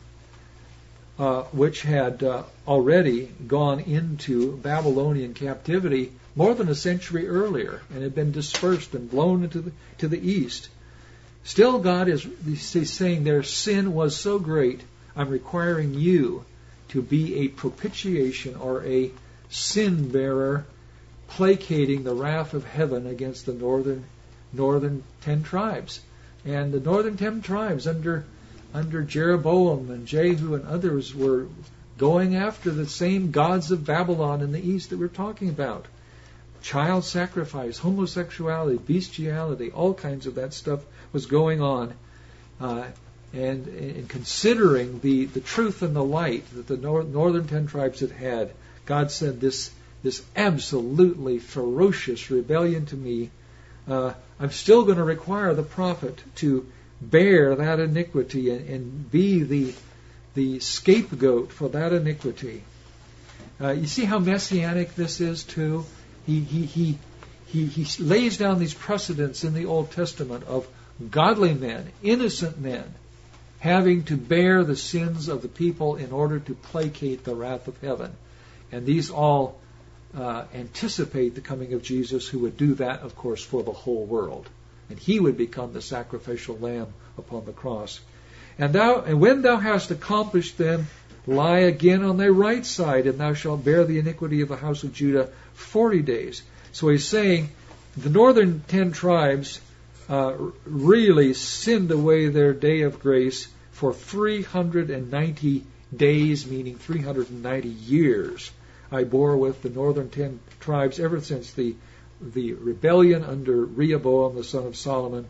Uh, which had uh, already gone into Babylonian captivity more than a century earlier and had been dispersed and blown into the, to the east. Still, God is he's saying their sin was so great, I'm requiring you to be a propitiation or a sin bearer, placating the wrath of heaven against the northern northern ten tribes. And the northern ten tribes under under Jeroboam and Jehu and others were going after the same gods of Babylon in the east that we're talking about. Child sacrifice, homosexuality, bestiality, all kinds of that stuff was going on. Uh, and, and considering the, the truth and the light that the nor- northern ten tribes had had, God said this, this absolutely ferocious rebellion to me, uh, I'm still going to require the prophet to bear that iniquity and, and be the the scapegoat for that iniquity. Uh, you see how messianic this is too? He he he he he lays down these precedents in the Old Testament of godly men, innocent men, having to bear the sins of the people in order to placate the wrath of heaven. And these all uh, anticipate the coming of Jesus, who would do that, of course, for the whole world. And he would become the sacrificial lamb upon the cross. And thou, and when thou hast accomplished them, lie again on thy right side, and thou shalt bear the iniquity of the house of Judah forty days. So he's saying the northern ten tribes uh, really sinned away their day of grace for three hundred ninety days, meaning three hundred ninety years. I bore with the northern ten tribes ever since the the rebellion under Rehoboam, the son of Solomon.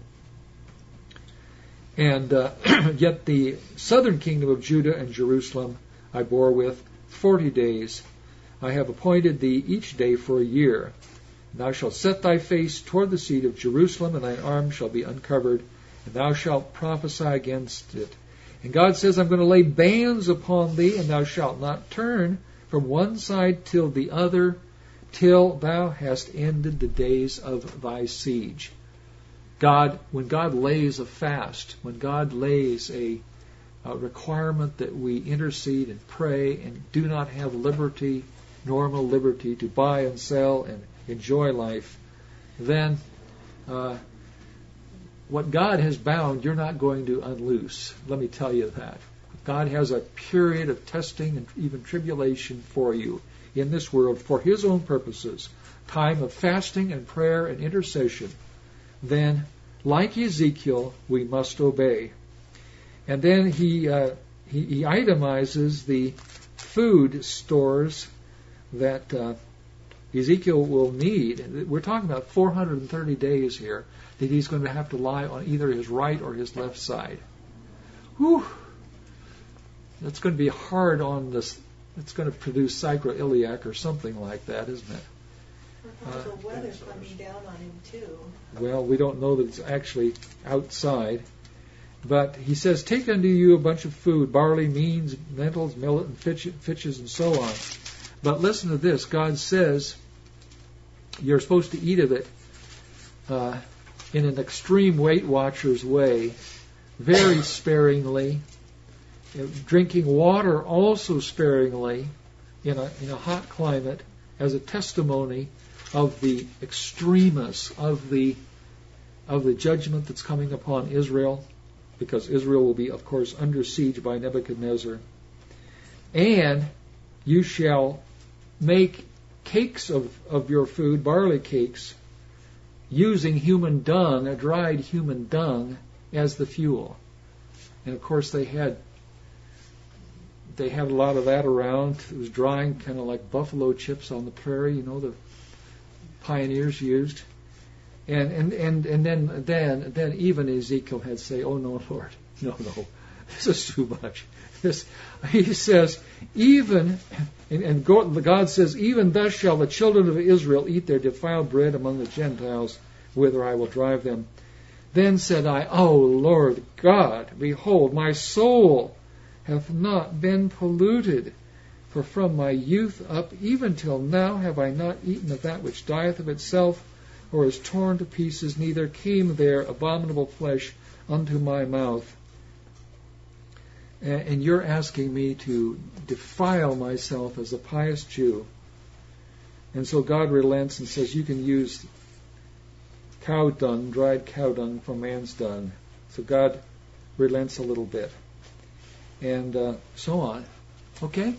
And uh, yet the southern kingdom of Judah and Jerusalem I bore with forty days. I have appointed thee each day for a year. And thou shalt set thy face toward the seat of Jerusalem, and thine arm shall be uncovered, and thou shalt prophesy against it. And God says, I'm going to lay bands upon thee, and thou shalt not turn from one side till the other, till thou hast ended the days of thy siege. God, when God lays a fast, when God lays a, a requirement that we intercede and pray and do not have liberty, normal liberty to buy and sell and enjoy life, then uh, what God has bound, you're not going to unloose. Let me tell you that. God has a period of testing and even tribulation for you in this world for His own purposes, time of fasting and prayer and intercession, then, like Ezekiel, we must obey. And then he, uh, he, he itemizes the food stores that uh, Ezekiel will need. We're talking about four hundred thirty days here that he's going to have to lie on either his right or his left side. Whew! That's going to be hard on this. It's going to produce sacroiliac or something like that, isn't it? Uh, the weather's coming down on him too. Well, we don't know that it's actually outside. But he says, take unto you a bunch of food, barley, beans, lentils, millet, and fitches, and so on. But listen to this. God says you're supposed to eat of it uh, in an extreme Weight Watchers way, very sparingly, drinking water also sparingly in a, in a hot climate as a testimony of the extremis of the of the judgment that's coming upon Israel, because Israel will be, of course, under siege by Nebuchadnezzar. And you shall make cakes of, of your food, barley cakes, using human dung, a dried human dung, as the fuel. And of course they had they had a lot of that around. It was drying, kind of like buffalo chips on the prairie, you know, the pioneers used. And and, and, and then then then even Ezekiel had to say, oh no, Lord, no, no, this is too much. This, he says, even, and, and God says, even thus shall the children of Israel eat their defiled bread among the Gentiles, whither I will drive them. Then said I, O Lord God, behold, my soul hath not been polluted, for from my youth up even till now have I not eaten of that which dieth of itself, or is torn to pieces, neither came there abominable flesh unto my mouth. And you're asking me to defile myself as a pious Jew. And so God relents and says, you can use cow dung, dried cow dung from man's dung. So God relents a little bit. And uh, so on. Okay?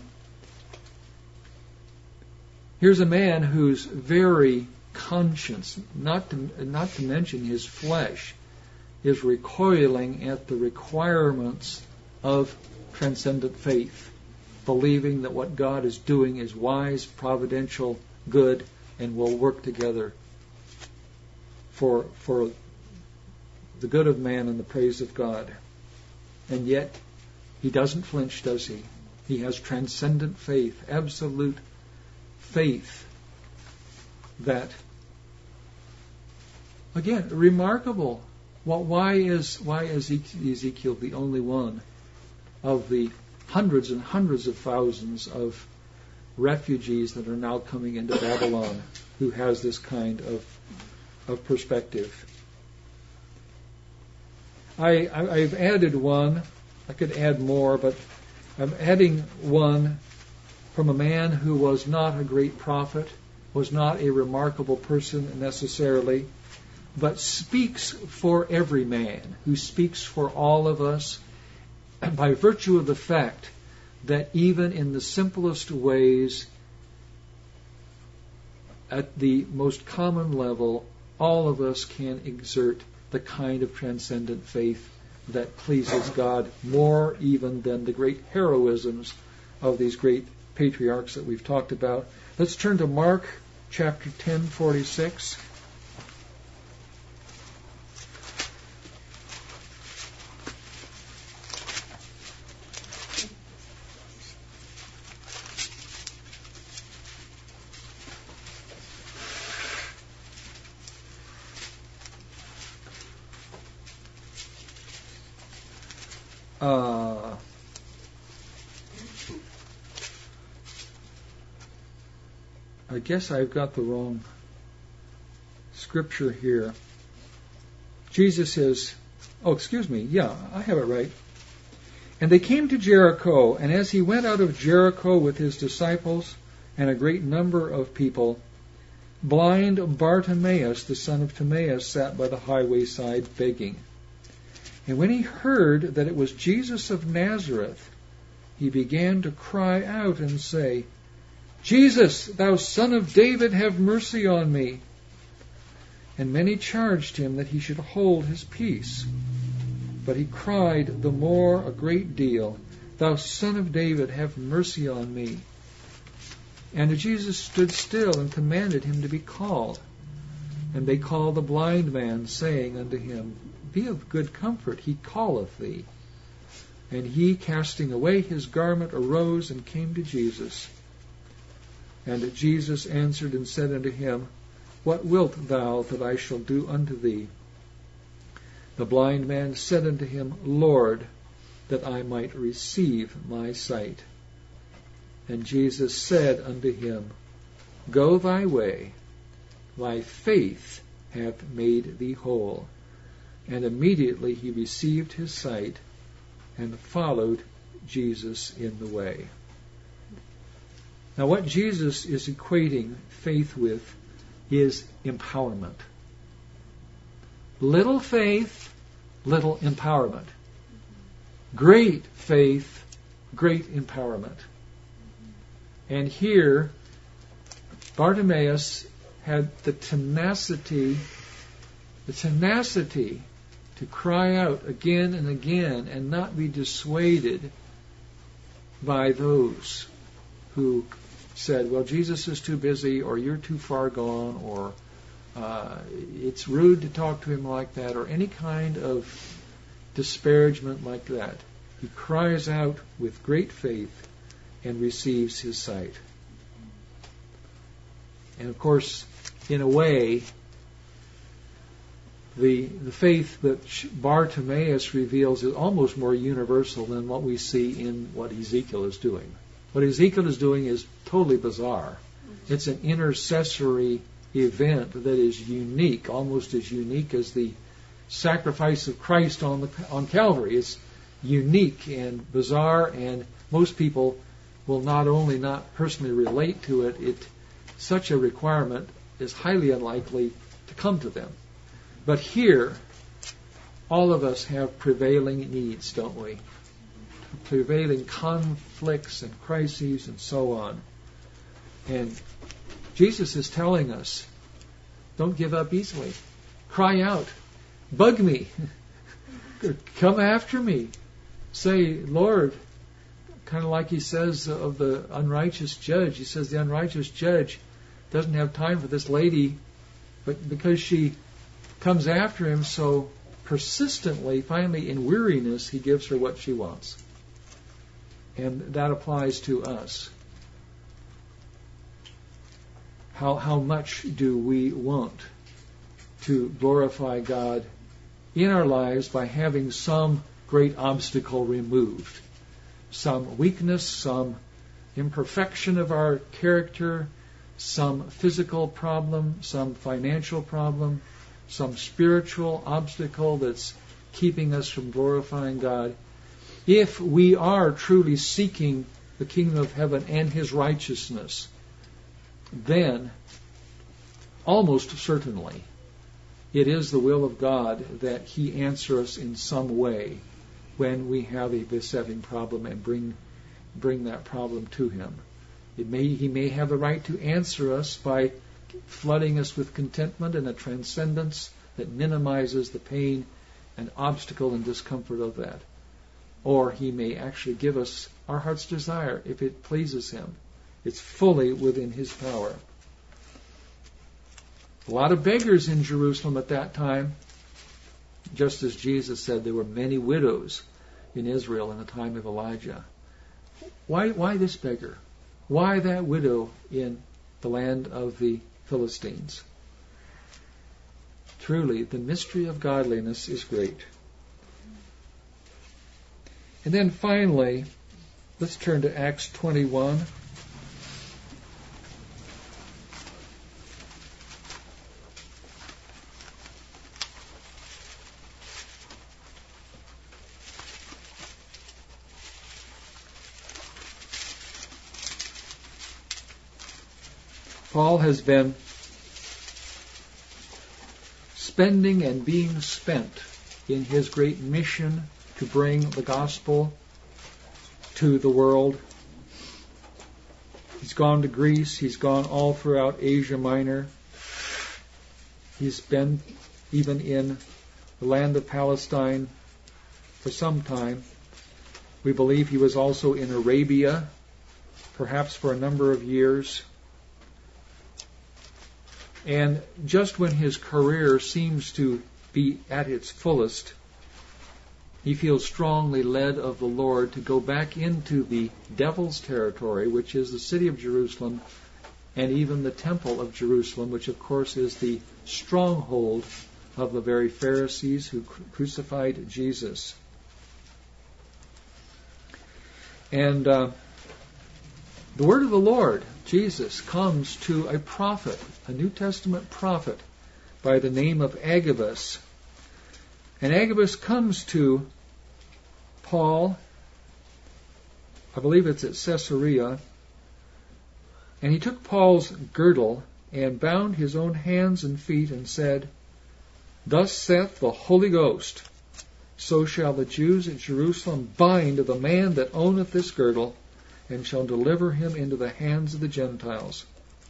Here's a man whose very conscience, not to, not to mention his flesh, is recoiling at the requirements of transcendent faith, believing that what God is doing is wise, providential, good, and will work together for for the good of man and the praise of God. And yet, he doesn't flinch, does he? He has transcendent faith, absolute faith that, again, remarkable. Well, why is why is Ezekiel the only one of the hundreds and hundreds of thousands of refugees that are now coming into Babylon who has this kind of of perspective? I, I, I've added one. I could add more, but I'm adding one from a man who was not a great prophet, was not a remarkable person necessarily, but speaks for every man, who speaks for all of us, by virtue of the fact that even in the simplest ways, at the most common level, all of us can exert the kind of transcendent faith that pleases God more even than the great heroisms of these great patriarchs that we've talked about. Let's turn to Mark chapter ten, forty-six. Uh, I guess I've got the wrong scripture here. Jesus says, oh, excuse me, yeah, I have it right. And they came to Jericho, and as he went out of Jericho with his disciples and a great number of people, blind Bartimaeus, the son of Timaeus, sat by the highway side begging. And when he heard that it was Jesus of Nazareth, he began to cry out and say, Jesus, thou Son of David, have mercy on me. And many charged him that he should hold his peace. But he cried the more a great deal, Thou Son of David, have mercy on me. And Jesus stood still and commanded him to be called. And they called the blind man, saying unto him, Be of good comfort, he calleth thee. And he, casting away his garment, arose and came to Jesus. And Jesus answered and said unto him, What wilt thou that I shall do unto thee? The blind man said unto him, Lord, that I might receive my sight. And Jesus said unto him, Go thy way, thy faith hath made thee whole. And immediately he received his sight and followed Jesus in the way. Now what Jesus is equating faith with is empowerment. Little faith, little empowerment. Great faith, great empowerment. And here, Bartimaeus had the tenacity, the tenacity to cry out again and again and not be dissuaded by those who said, well, Jesus is too busy, or you're too far gone, or uh, it's rude to talk to him like that, or any kind of disparagement like that. He cries out with great faith and receives his sight. And of course, in a way, the the faith that Bartimaeus reveals is almost more universal than what we see in what Ezekiel is doing. What Ezekiel is doing is totally bizarre. It's an intercessory event that is unique, almost as unique as the sacrifice of Christ on the on Calvary. It's unique and bizarre, and most people will not only not personally relate to it, it such a requirement is highly unlikely to come to them. But here, all of us have prevailing needs, don't we? Prevailing conflicts and crises and so on. And Jesus is telling us, don't give up easily. Cry out. Bug me. Come after me. Say, Lord, kind of like he says of the unrighteous judge. He says the unrighteous judge doesn't have time for this lady, but because she comes after him so persistently, finally in weariness, he gives her what she wants. And that applies to us. How how much do we want to glorify God in our lives by having some great obstacle removed? Some weakness, some imperfection of our character, some physical problem, some financial problem, some spiritual obstacle that's keeping us from glorifying God. If we are truly seeking the kingdom of heaven and his righteousness, then almost certainly it is the will of God that he answer us in some way when we have a besetting problem and bring bring that problem to him. It may he may have the right to answer us by flooding us with contentment and a transcendence that minimizes the pain and obstacle and discomfort of that. Or he may actually give us our heart's desire if it pleases him. It's fully within his power. A lot of beggars in Jerusalem at that time. Just as Jesus said, there were many widows in Israel in the time of Elijah. Why, why this beggar? Why that widow in the land of the Philistines? Truly, the mystery of godliness is great. And then finally, let's turn to Acts twenty-one. Paul has been spending and being spent in his great mission to bring the gospel to the world. He's gone to Greece. He's gone all throughout Asia Minor. He's been even in the land of Palestine for some time. We believe he was also in Arabia, perhaps for a number of years. And just when his career seems to be at its fullest, he feels strongly led of the Lord to go back into the devil's territory, which is the city of Jerusalem, and even the temple of Jerusalem, which of course is the stronghold of the very Pharisees who crucified Jesus. And uh, the word of the Lord, Jesus, comes to a prophet, a New Testament prophet, by the name of Agabus. And Agabus comes to Paul, I believe it's at Caesarea, and he took Paul's girdle and bound his own hands and feet and said, "Thus saith the Holy Ghost, so shall the Jews at Jerusalem bind the man that owneth this girdle, and shall deliver him into the hands of the Gentiles."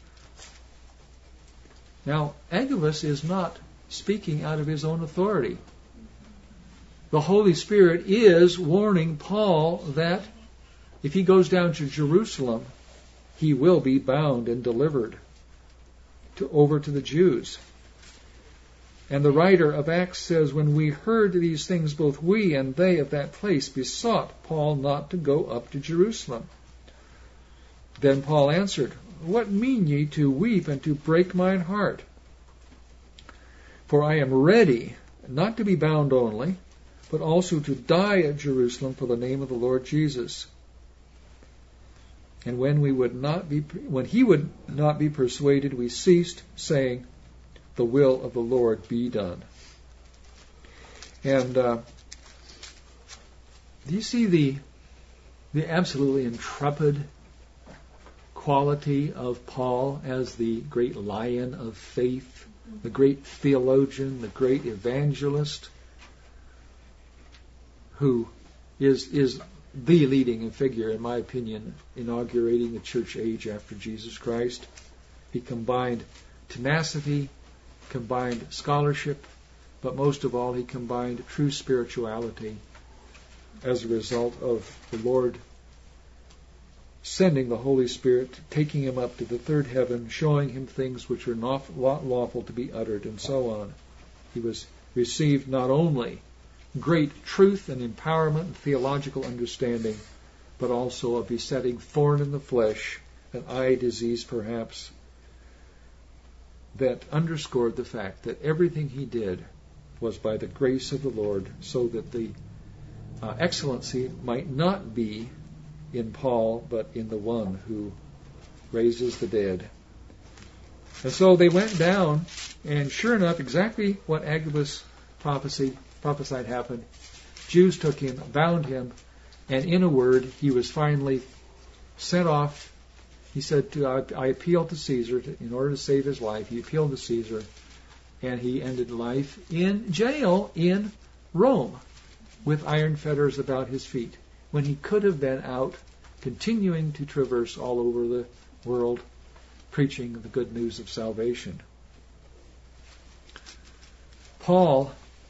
Now, Agabus is not speaking out of his own authority. The Holy Spirit is warning Paul that if he goes down to Jerusalem, he will be bound and delivered to, over to the Jews. And the writer of Acts says, "When we heard these things, both we and they of that place besought Paul not to go up to Jerusalem. Then Paul answered, What mean ye to weep and to break mine heart? For I am ready not to be bound only, but also to die at Jerusalem for the name of the Lord Jesus." And when we would not be, when he would not be persuaded, we ceased, saying, "The will of the Lord be done." And uh, do you see the the absolutely intrepid quality of Paul as the great lion of faith, the great theologian, the great evangelist, who is is the leading figure, in my opinion, inaugurating the church age after Jesus Christ? He combined tenacity, combined scholarship, but most of all, he combined true spirituality as a result of the Lord sending the Holy Spirit, taking him up to the third heaven, showing him things which were not lawful to be uttered, and so on. He was received not only great truth and empowerment and theological understanding, but also a besetting thorn in the flesh, an eye disease perhaps, that underscored the fact that everything he did was by the grace of the Lord, so that the uh, excellency might not be in Paul, but in the one who raises the dead. And so they went down, and sure enough, exactly what Agabus prophecy, prophesied happened. Jews took him, bound him, and in a word, he was finally sent off. He said, to, I, I appeal to Caesar to, in order to save his life. He appealed to Caesar, and he ended life in jail in Rome with iron fetters about his feet, when he could have been out continuing to traverse all over the world preaching the good news of salvation. Paul,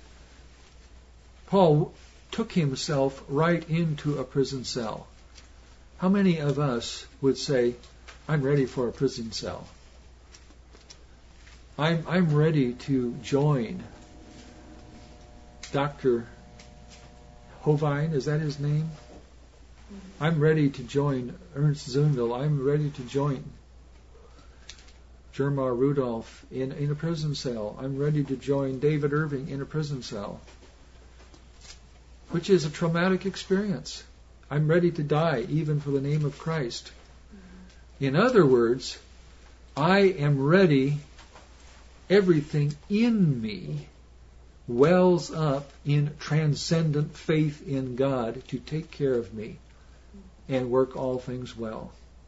Paul took himself right into a prison cell. How many of us would say, I'm ready for a prison cell? I'm, I'm ready to join Doctor Hovind, is that his name? I'm ready to join Ernst Zundel. I'm ready to join Jermar Rudolph in, in a prison cell. I'm ready to join David Irving in a prison cell, which is a traumatic experience. I'm ready to die even for the name of Christ. In other words, I am ready. Everything in me wells up in transcendent faith in God to take care of me and work all things well.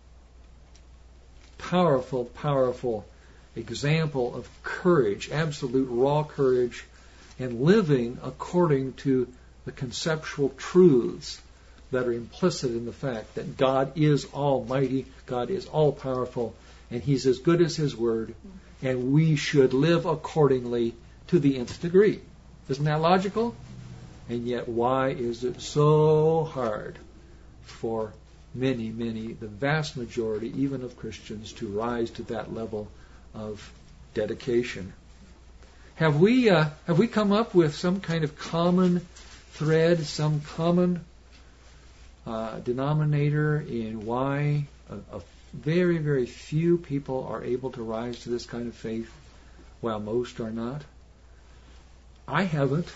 Powerful, powerful example of courage, absolute raw courage, and living according to the conceptual truths that are implicit in the fact that God is almighty, God is all-powerful, and He's as good as His Word, and we should live accordingly to the nth degree. Isn't that logical? And yet, why is it so hard for many, many, the vast majority, even of Christians, to rise to that level of dedication? Have we uh, have we come up with some kind of common thread, some common uh, denominator in why a, a very, very few people are able to rise to this kind of faith, while most are not? I haven't.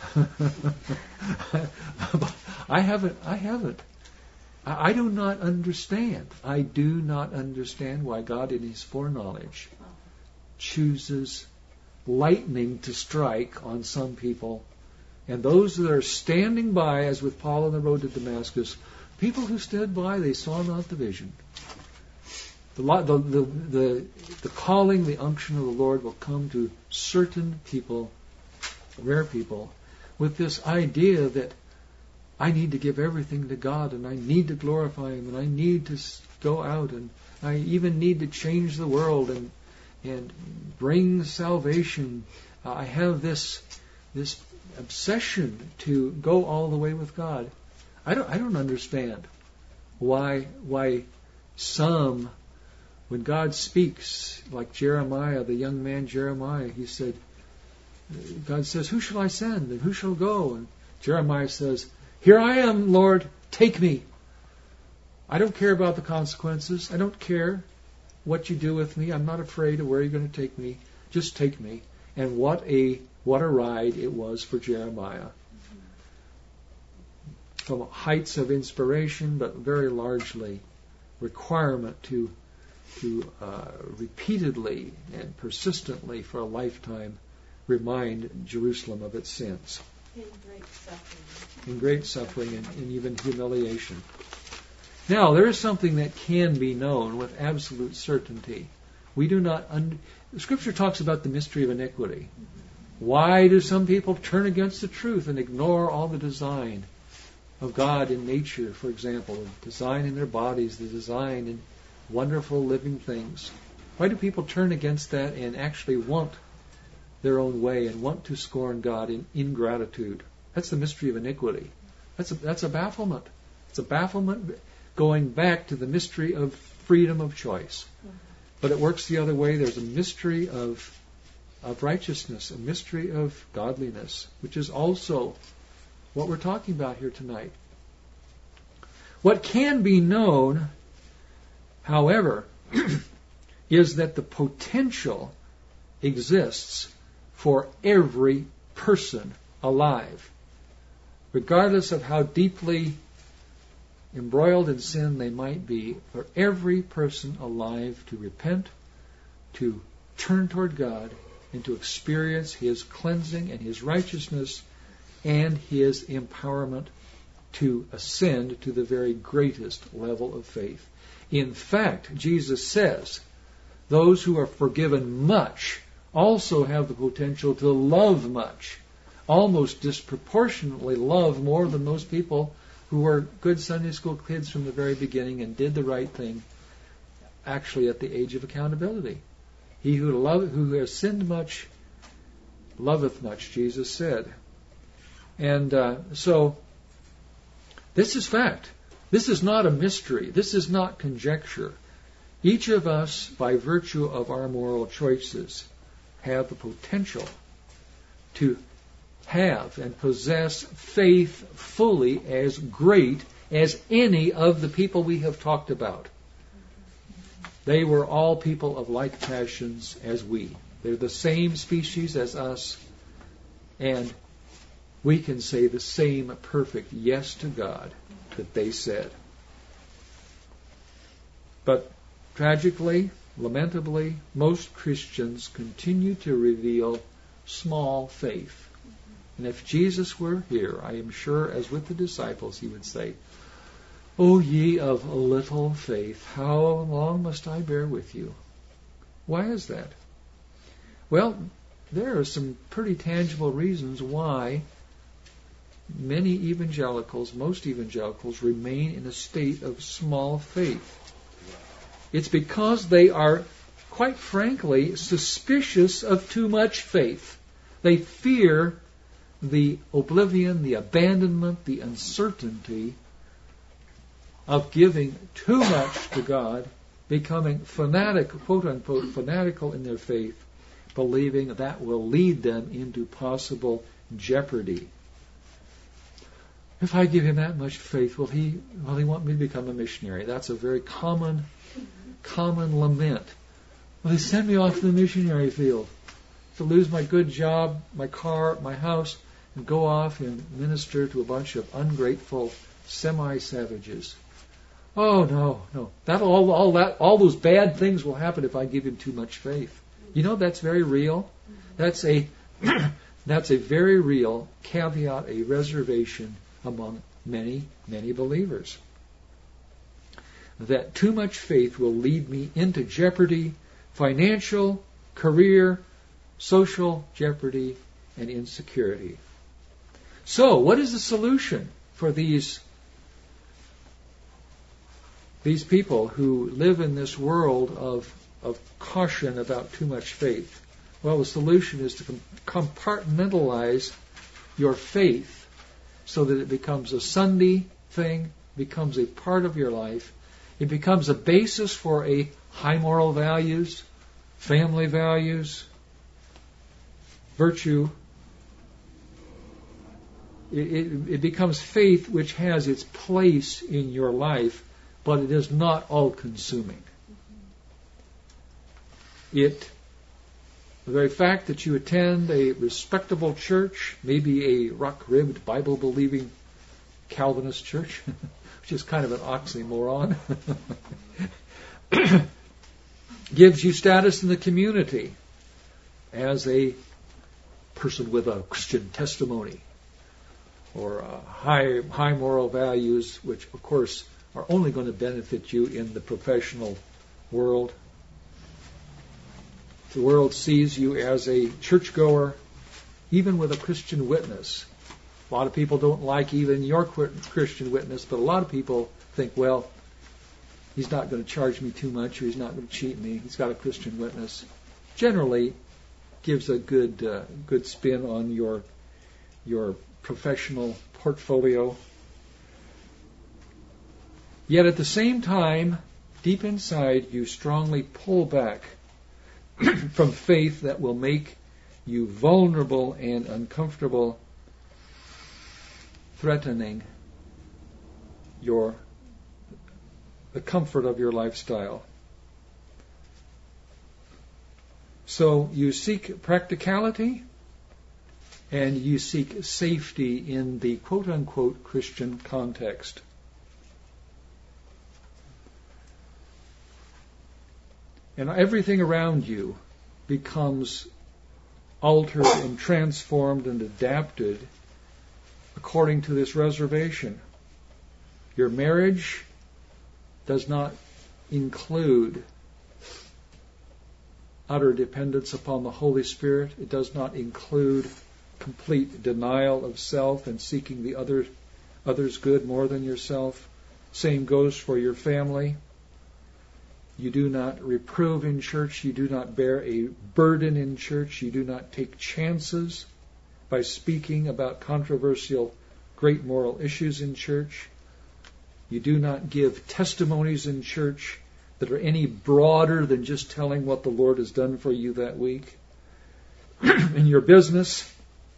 I haven't. I haven't. I, I do not understand. I do not understand why God, in His foreknowledge, chooses lightning to strike on some people, and those that are standing by, as with Paul on the road to Damascus, people who stood by, they saw not the vision. The, the, the, the, the calling, the unction of the Lord will come to certain people, rare people, with this idea that I need to give everything to God, and I need to glorify Him, and I need to go out, and I even need to change the world and and bring salvation. Uh, I have this this obsession to go all the way with God. I don't I don't understand why why some, when God speaks, like Jeremiah, the young man Jeremiah, he said, God says, "Who shall I send, and who shall go?" And Jeremiah says, "Here I am, Lord, take me. I don't care about the consequences. I don't care what you do with me. I'm not afraid of where you're going to take me. Just take me." And what a what a ride it was for Jeremiah. Mm-hmm. From heights of inspiration, but very largely requirement to to uh, repeatedly and persistently for a lifetime remind Jerusalem of its sins. In great suffering. In great suffering and, and even humiliation. Now, there is something that can be known with absolute certainty. We do not... Un- the Scripture talks about the mystery of iniquity. Mm-hmm. Why do some people turn against the truth and ignore all the design of God in nature, for example, the design in their bodies, the design in wonderful living things? Why do people turn against that and actually want their own way and want to scorn God in ingratitude? That's the mystery of iniquity. That's a, that's a bafflement. It's a bafflement going back to the mystery of freedom of choice. Mm-hmm. But it works the other way. There's a mystery of of righteousness, a mystery of godliness, which is also what we're talking about here tonight. What can be known, however, is that the potential exists for every person alive, regardless of how deeply embroiled in sin they might be, for every person alive to repent, to turn toward God, and to experience His cleansing and His righteousness and His empowerment to ascend to the very greatest level of faith. In fact, Jesus says, those who are forgiven much also have the potential to love much, almost disproportionately love more than most people who were good Sunday school kids from the very beginning and did the right thing, actually at the age of accountability. He who love, who has sinned much, loveth much, Jesus said. And uh, so, this is fact. This is not a mystery. This is not conjecture. Each of us, by virtue of our moral choices, have the potential to have and possess faith fully as great as any of the people we have talked about. They were all people of like passions as we. They're the same species as us, and we can say the same perfect yes to God that they said. But tragically, lamentably, most Christians continue to reveal small faith. And if Jesus were here, I am sure, as with the disciples, He would say, "O ye of little faith, how long must I bear with you?" Why is that? Well, there are some pretty tangible reasons why many evangelicals, most evangelicals, remain in a state of small faith. It's because they are, quite frankly, suspicious of too much faith. They fear the oblivion, the abandonment, the uncertainty of giving too much to God, becoming fanatic, quote unquote, fanatical in their faith, believing that will lead them into possible jeopardy. If I give him that much faith, will he will he want me to become a missionary? That's a very common common lament. Will he send me off to the missionary field to lose my good job, my car, my house, and go off and minister to a bunch of ungrateful semi-savages? Oh no, no. That all all that all those bad things will happen if I give him too much faith. You know that's very real. That's a that's a very real caveat, a reservation among many, many believers. That too much faith will lead me into jeopardy, financial, career, social jeopardy, and insecurity. So, what is the solution for these these people who live in this world of of caution about too much faith? Well, the solution is to compartmentalize your faith so that it becomes a Sunday thing, becomes a part of your life. It becomes a basis for a high moral values, family values, virtue. It, it, it becomes faith which has its place in your life, but it is not all-consuming. It, the very fact that you attend a respectable church, maybe a rock-ribbed, Bible-believing Calvinist church, which is kind of an oxymoron, gives you status in the community as a person with a Christian testimony or uh, high high moral values, which of course are only going to benefit you in the professional world. The world sees you as a churchgoer, even with a Christian witness. A lot of people don't like even your Christian witness, but a lot of people think, well, he's not going to charge me too much, or he's not going to cheat me. He's got a Christian witness. Generally, gives a good uh, good spin on your your professional portfolio. Yet at the same time, deep inside, you strongly pull back from faith that will make you vulnerable and uncomfortable, threatening your the comfort of your lifestyle. So you seek practicality and you seek safety in the quote-unquote Christian context. And everything around you becomes altered and transformed and adapted according to this reservation. Your marriage does not include utter dependence upon the Holy Spirit. It does not include complete denial of self and seeking the other other's good more than yourself. Same goes for your family. You do not reprove in church. You do not bear a burden in church. You do not take chances by speaking about controversial, great moral issues in church. You do not give testimonies in church that are any broader than just telling what the Lord has done for you that week. In your business,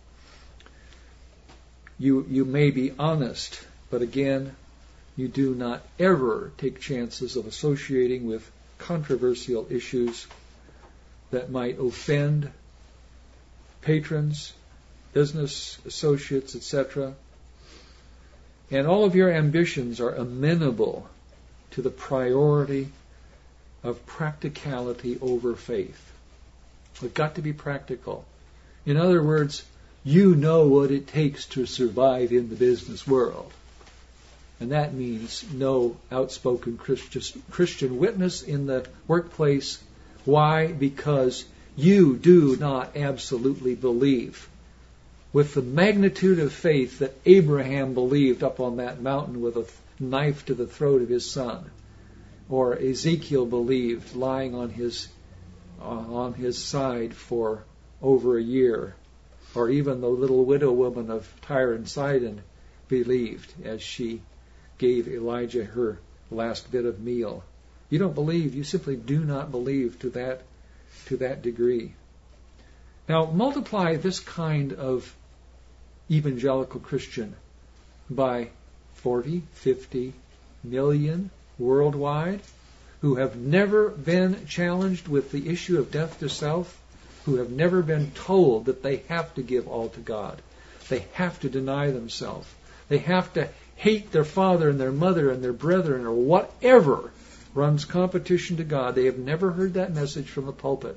you you may be honest, but again, you do not ever take chances of associating with controversial issues that might offend patrons, business associates, et cetera. And all of your ambitions are amenable to the priority of practicality over faith. We've got to be practical. In other words, you know what it takes to survive in the business world. And that means no outspoken Christian witness in the workplace. Why? Because you do not absolutely believe with the magnitude of faith that Abraham believed up on that mountain with a knife to the throat of his son, or Ezekiel believed lying on his uh, on his side for over a year, or even the little widow woman of Tyre and Sidon believed as she gave Elijah her last bit of meal. You don't believe, you simply do not believe to that to that degree. Now multiply this kind of evangelical Christian by forty, fifty million worldwide who have never been challenged with the issue of death to self, who have never been told that they have to give all to God. They have to deny themselves. They have to hate their father and their mother and their brethren or whatever runs competition to God. They have never heard that message from the pulpit.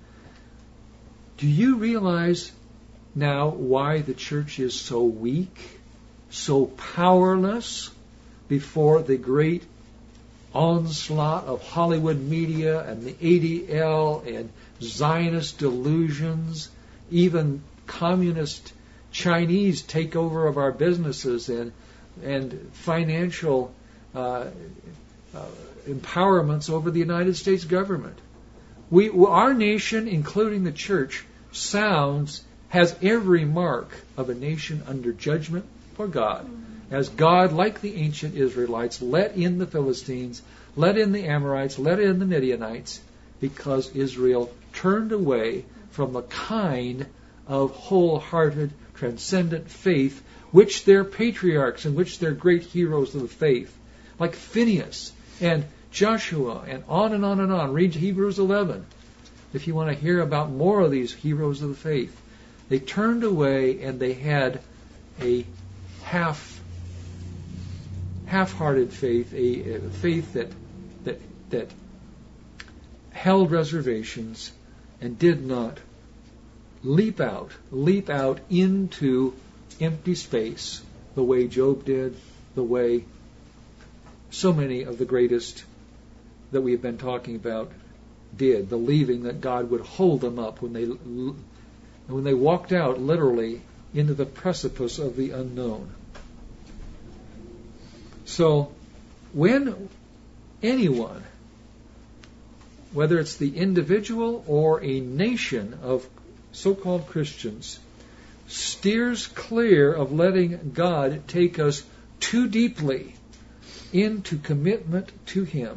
Do you realize now why the church is so weak, so powerless before the great onslaught of Hollywood media and the A D L and Zionist delusions, even communist Chinese takeover of our businesses and and financial uh, uh, empowerments over the United States government? We, our nation, including the church, sounds, has every mark of a nation under judgment for God. As God, like the ancient Israelites, let in the Philistines, let in the Amorites, let in the Midianites, because Israel turned away from the kind of wholehearted, transcendent faith which their patriarchs and which their great heroes of the faith, like Phineas and Joshua, and on and on and on. Read Hebrews eleven if you want to hear about more of these heroes of the faith. They turned away and they had a half, half-hearted faith, a, a faith that that that held reservations and did not leap out, leap out into empty space the way Job did, the way so many of the greatest that we have been talking about did, believing that God would hold them up when they when they walked out literally into the precipice of the unknown. So when anyone, whether it's the individual or a nation of so-called Christians, steers clear of letting God take us too deeply into commitment to Him,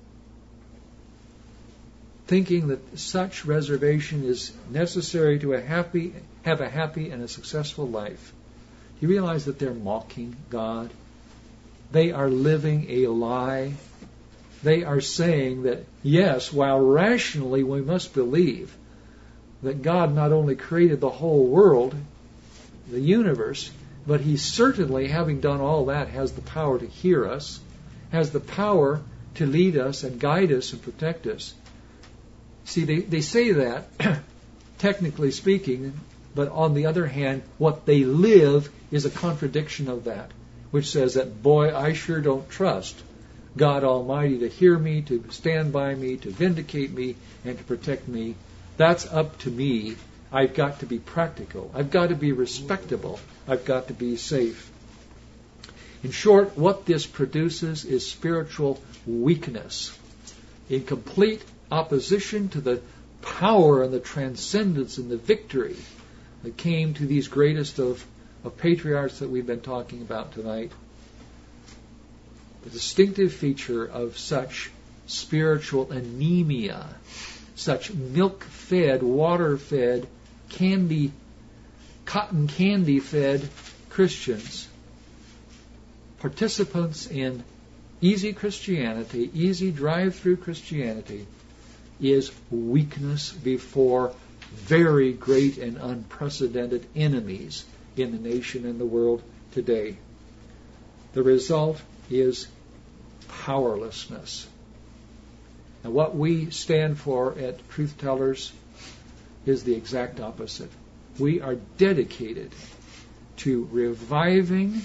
thinking that such reservation is necessary to a happy, have a happy and a successful life, do you realize that they're mocking God? They are living a lie. They are saying that, yes, while rationally we must believe that God not only created the whole world, the universe, but He certainly, having done all that, has the power to hear us, has the power to lead us and guide us and protect us. See, they, they say that, technically speaking, but on the other hand, what they live is a contradiction of that, which says that, boy, I sure don't trust God Almighty to hear me, to stand by me, to vindicate me, and to protect me. That's up to me. I've got to be practical. I've got to be respectable. I've got to be safe. In short, what this produces is spiritual weakness, in complete opposition to the power and the transcendence and the victory that came to these greatest of, of patriarchs that we've been talking about tonight. The distinctive feature of such spiritual anemia, such milk-fed, water-fed, candy, cotton candy-fed Christians, participants in easy Christianity, easy drive-through Christianity, is weakness before very great and unprecedented enemies in the nation and the world today. The result is powerlessness. And what we stand for at Truth Tellers is the exact opposite. We are dedicated to reviving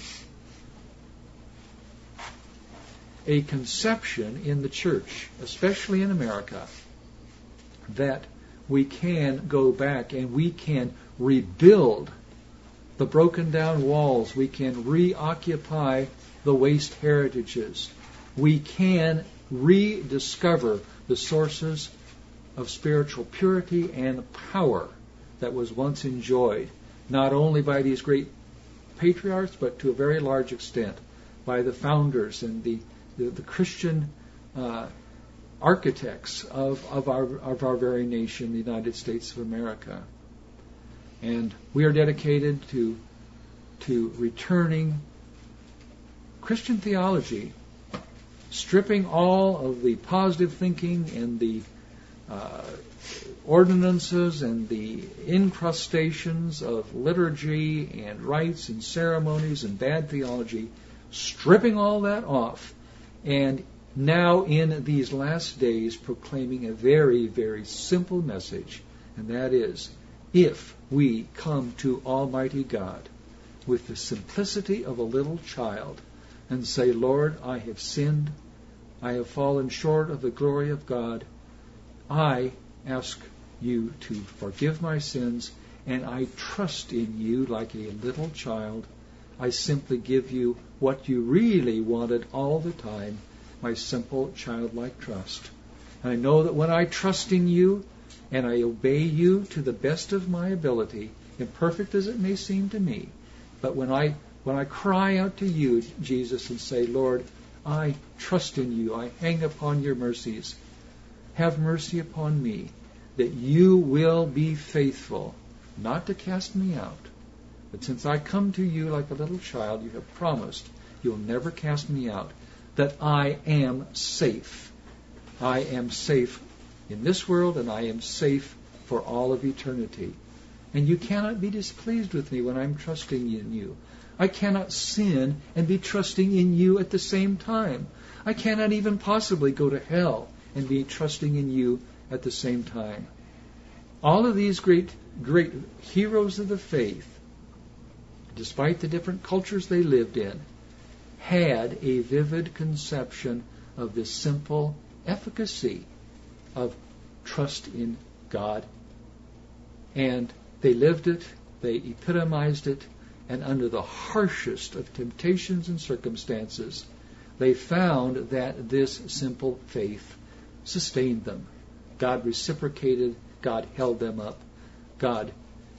a conception in the church, especially in America, that we can go back and we can rebuild the broken down walls. We can reoccupy the waste heritages. We can rediscover the sources of spiritual purity and power that was once enjoyed, not only by these great patriarchs, but to a very large extent by the founders and the, the, the Christian uh, architects of, of, our, of our very nation, the United States of America. And we are dedicated to, to returning Christian theology, stripping all of the positive thinking and the uh, ordinances and the incrustations of liturgy and rites and ceremonies and bad theology, stripping all that off, and now in these last days proclaiming a very, very simple message, and that is, if we come to Almighty God with the simplicity of a little child and say, Lord, I have sinned, I have fallen short of the glory of God, I ask you to forgive my sins, and I trust in you like a little child. I simply give you what you really wanted all the time, my simple childlike trust. And I know that when I trust in you and I obey you to the best of my ability, imperfect as it may seem to me, but when I when I cry out to you, Jesus, and say, Lord, I trust in you, I hang upon your mercies, have mercy upon me, that you will be faithful, not to cast me out, but since I come to you like a little child, you have promised you'll never cast me out, that I am safe. I am safe in this world, and I am safe for all of eternity. And you cannot be displeased with me when I'm trusting in you. I cannot sin and be trusting in you at the same time. I cannot even possibly go to hell and be trusting in you at the same time. All of these great, great heroes of the faith, despite the different cultures they lived in, had a vivid conception of this simple efficacy of trust in God. And they lived it, they epitomized it, and under the harshest of temptations and circumstances, they found that this simple faith sustained them. God reciprocated, God held them up, God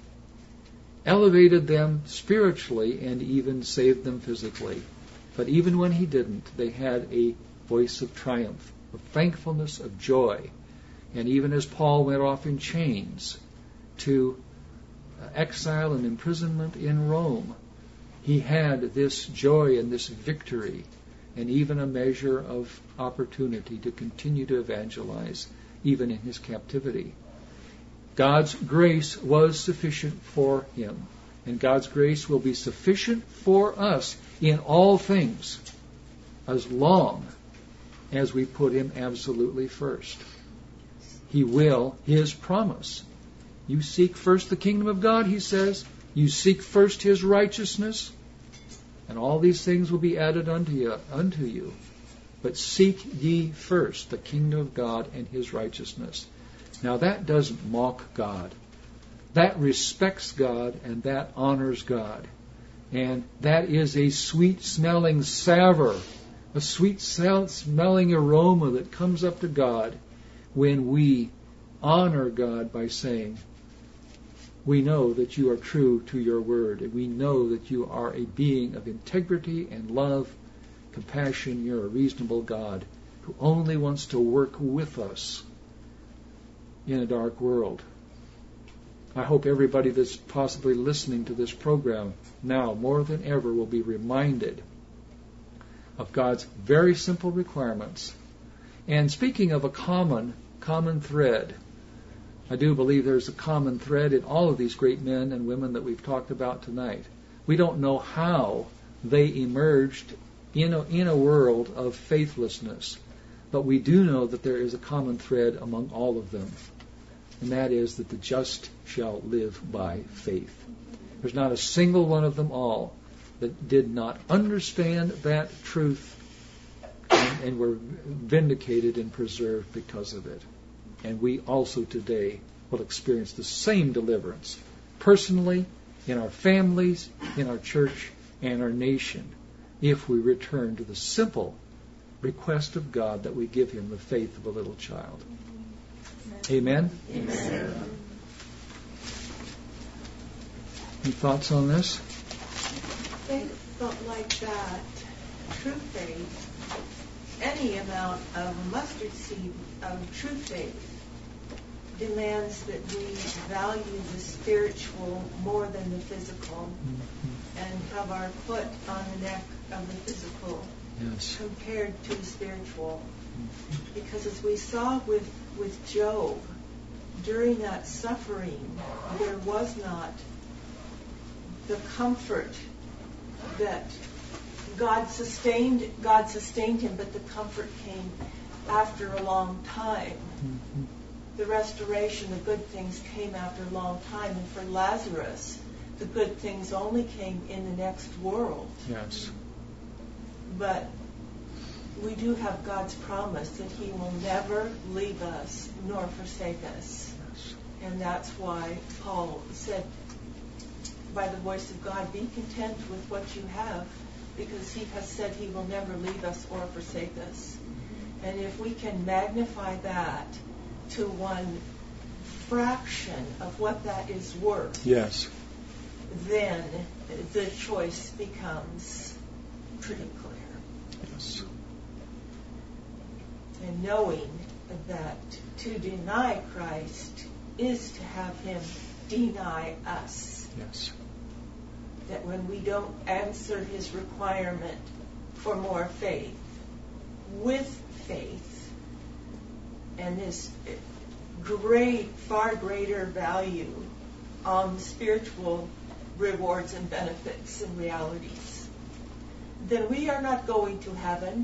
elevated them spiritually and even saved them physically. But even when he didn't, they had a voice of triumph, of thankfulness, of joy. And even as Paul went off in chains to exile and imprisonment in Rome, he had this joy and this victory, and even a measure of opportunity to continue to evangelize, even in his captivity. God's grace was sufficient for him, and God's grace will be sufficient for us in all things, as long as we put him absolutely first. He will, his promise. You seek first the kingdom of God, he says. You seek first his righteousness, and all these things will be added unto you. Unto you. But seek ye first the kingdom of God and his righteousness. Now that doesn't mock God. That respects God, and that honors God. And that is a sweet-smelling savor, a sweet-smelling aroma that comes up to God when we honor God by saying, we know that you are true to your word, and we know that you are a being of integrity and love, compassion. You're a reasonable God who only wants to work with us in a dark world. I hope everybody that's possibly listening to this program now more than ever will be reminded of God's very simple requirements. And speaking of a common, common thread, I do believe there's a common thread in all of these great men and women that we've talked about tonight. We don't know how they emerged in a, in a world of faithlessness, but we do know that there is a common thread among all of them, and that is that the just shall live by faith. There's not a single one of them all that did not understand that truth and, and were vindicated and preserved because of it. And we also today will experience the same deliverance, personally, in our families, in our church, and our nation, if we return to the simple request of God that we give him the faith of a little child. Amen? Amen. Any thoughts on this? Faith felt like that. True faith, any amount of mustard seed of true faith, demands that we value the spiritual more than the physical, and have our foot on the neck of the physical Yes. compared to the spiritual. Because as we saw with, with Job, during that suffering, there was not the comfort that God sustained. God sustained him, but the comfort came after a long time. Mm-hmm. The restoration, the good things came after a long time. And for Lazarus, the good things only came in the next world. Yes. But we do have God's promise that he will never leave us nor forsake us. Yes. And that's why Paul said, by the voice of God, be content with what you have, because he has said he will never leave us or forsake us. And if we can magnify that to one fraction of what that is worth, Yes. then the choice becomes pretty clear. Yes. And knowing that to deny Christ is to have him deny us. Yes. That when we don't answer his requirement for more faith with faith, and this great, far greater value on spiritual rewards and benefits and realities, then we are not going to heaven.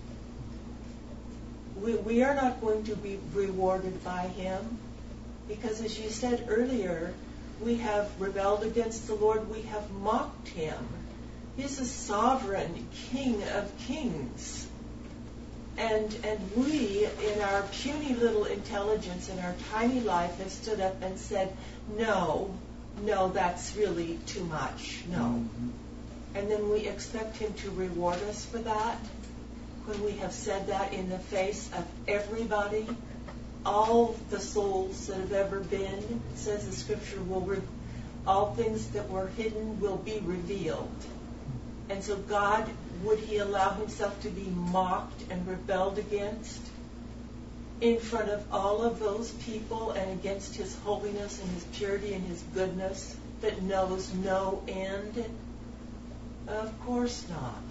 We, we are not going to be rewarded by him, because as you said earlier, we have rebelled against the Lord. We have mocked him. He's a sovereign King of kings. And and we, in our puny little intelligence, in our tiny life, have stood up and said, no, no, that's really too much. No. Mm-hmm. And then we expect him to reward us for that, when we have said that in the face of everybody. All the souls that have ever been, says the scripture, will re- all things that were hidden will be revealed. And so God, would he allow himself to be mocked and rebelled against in front of all of those people, and against his holiness and his purity and his goodness that knows no end? Of course not.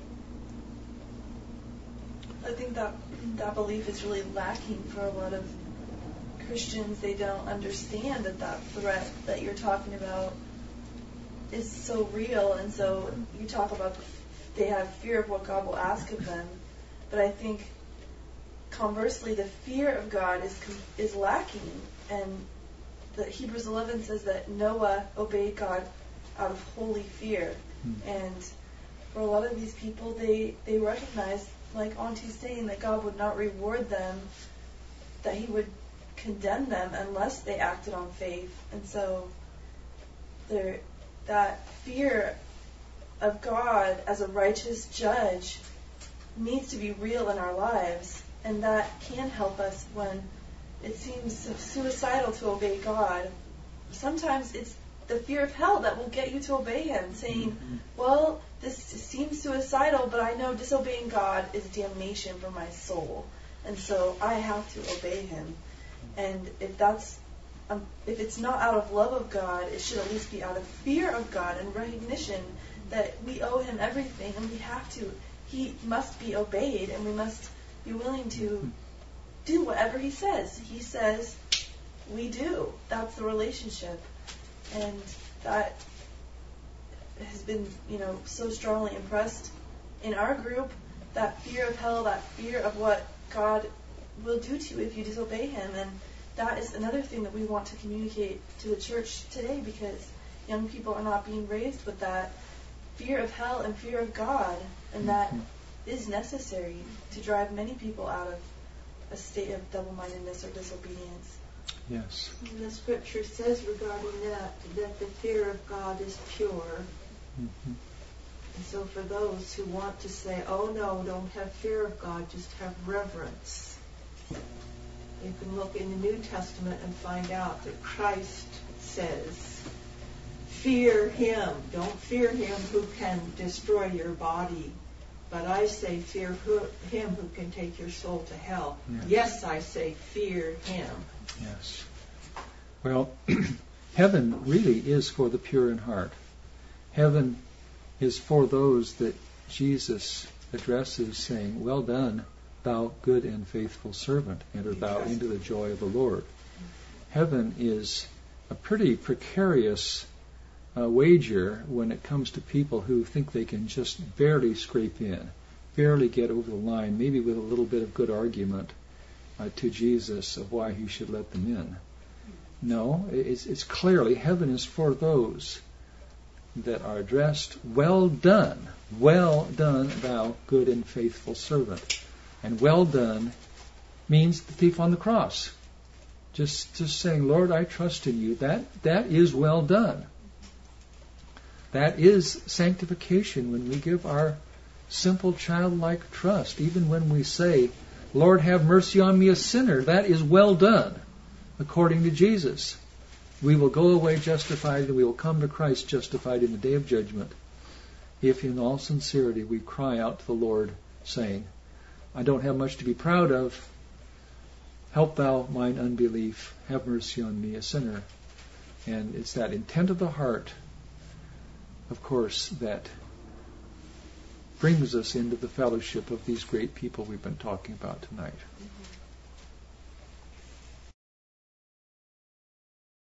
I think that that belief is really lacking for a lot of Christians. They don't understand that that threat that you're talking about is so real, and so you talk about they have fear of what God will ask of them. But I think conversely, the fear of God is is lacking, and the Hebrews eleven says that Noah obeyed God out of holy fear. Hmm. And for a lot of these people, they they recognize, like Auntie's saying, that God would not reward them, that he would condemn them unless they acted on faith. And so there, that fear of God as a righteous judge needs to be real in our lives, and that can help us when it seems suicidal to obey God. Sometimes it's the fear of hell that will get you to obey him, saying, mm-hmm. well, this seems suicidal, but I know disobeying God is damnation for my soul, and so I have to obey him. And if that's um, if it's not out of love of God, it should at least be out of fear of God and recognition that we owe him everything, and we have to. He must be obeyed, and we must be willing to do whatever he says. He says, we do. That's the relationship. And that has been, you know, so strongly impressed in our group, that fear of hell, that fear of what God will do to you if you disobey him. And that is another thing that we want to communicate to the church today, because young people are not being raised with that fear of hell and fear of God, and that is necessary to drive many people out of a state of double-mindedness or disobedience. Yes. And the scripture says regarding that, that the fear of God is pure. Mm-hmm. And so for those who want to say, oh no, don't have fear of God, just have reverence, you can look in the New Testament and find out that Christ says, fear Him. Don't fear Him who can destroy your body, but I say fear who, Him who can take your soul to hell. Yes, yes I say fear Him. Yes. Well, heaven really is for the pure in heart. Heaven is for those that Jesus addresses saying, well done, thou good and faithful servant, enter thou into the joy of the Lord. Heaven is a pretty precarious uh, wager when it comes to people who think they can just barely scrape in, barely get over the line, maybe with a little bit of good argument uh, to Jesus of why he should let them in. No, it's, it's clearly heaven is for those that are addressed, well done, well done, thou good and faithful servant. And well done means the thief on the cross. Just, just saying, Lord, I trust in you. That, that is well done. That is sanctification when we give our simple childlike trust. Even when we say, Lord, have mercy on me, a sinner, that is well done, according to Jesus. We will go away justified, and we will come to Christ justified in the day of judgment, if in all sincerity we cry out to the Lord, saying, I don't have much to be proud of. Help thou mine unbelief. Have mercy on me, a sinner. And it's that intent of the heart, of course, that brings us into the fellowship of these great people we've been talking about tonight. Mm-hmm.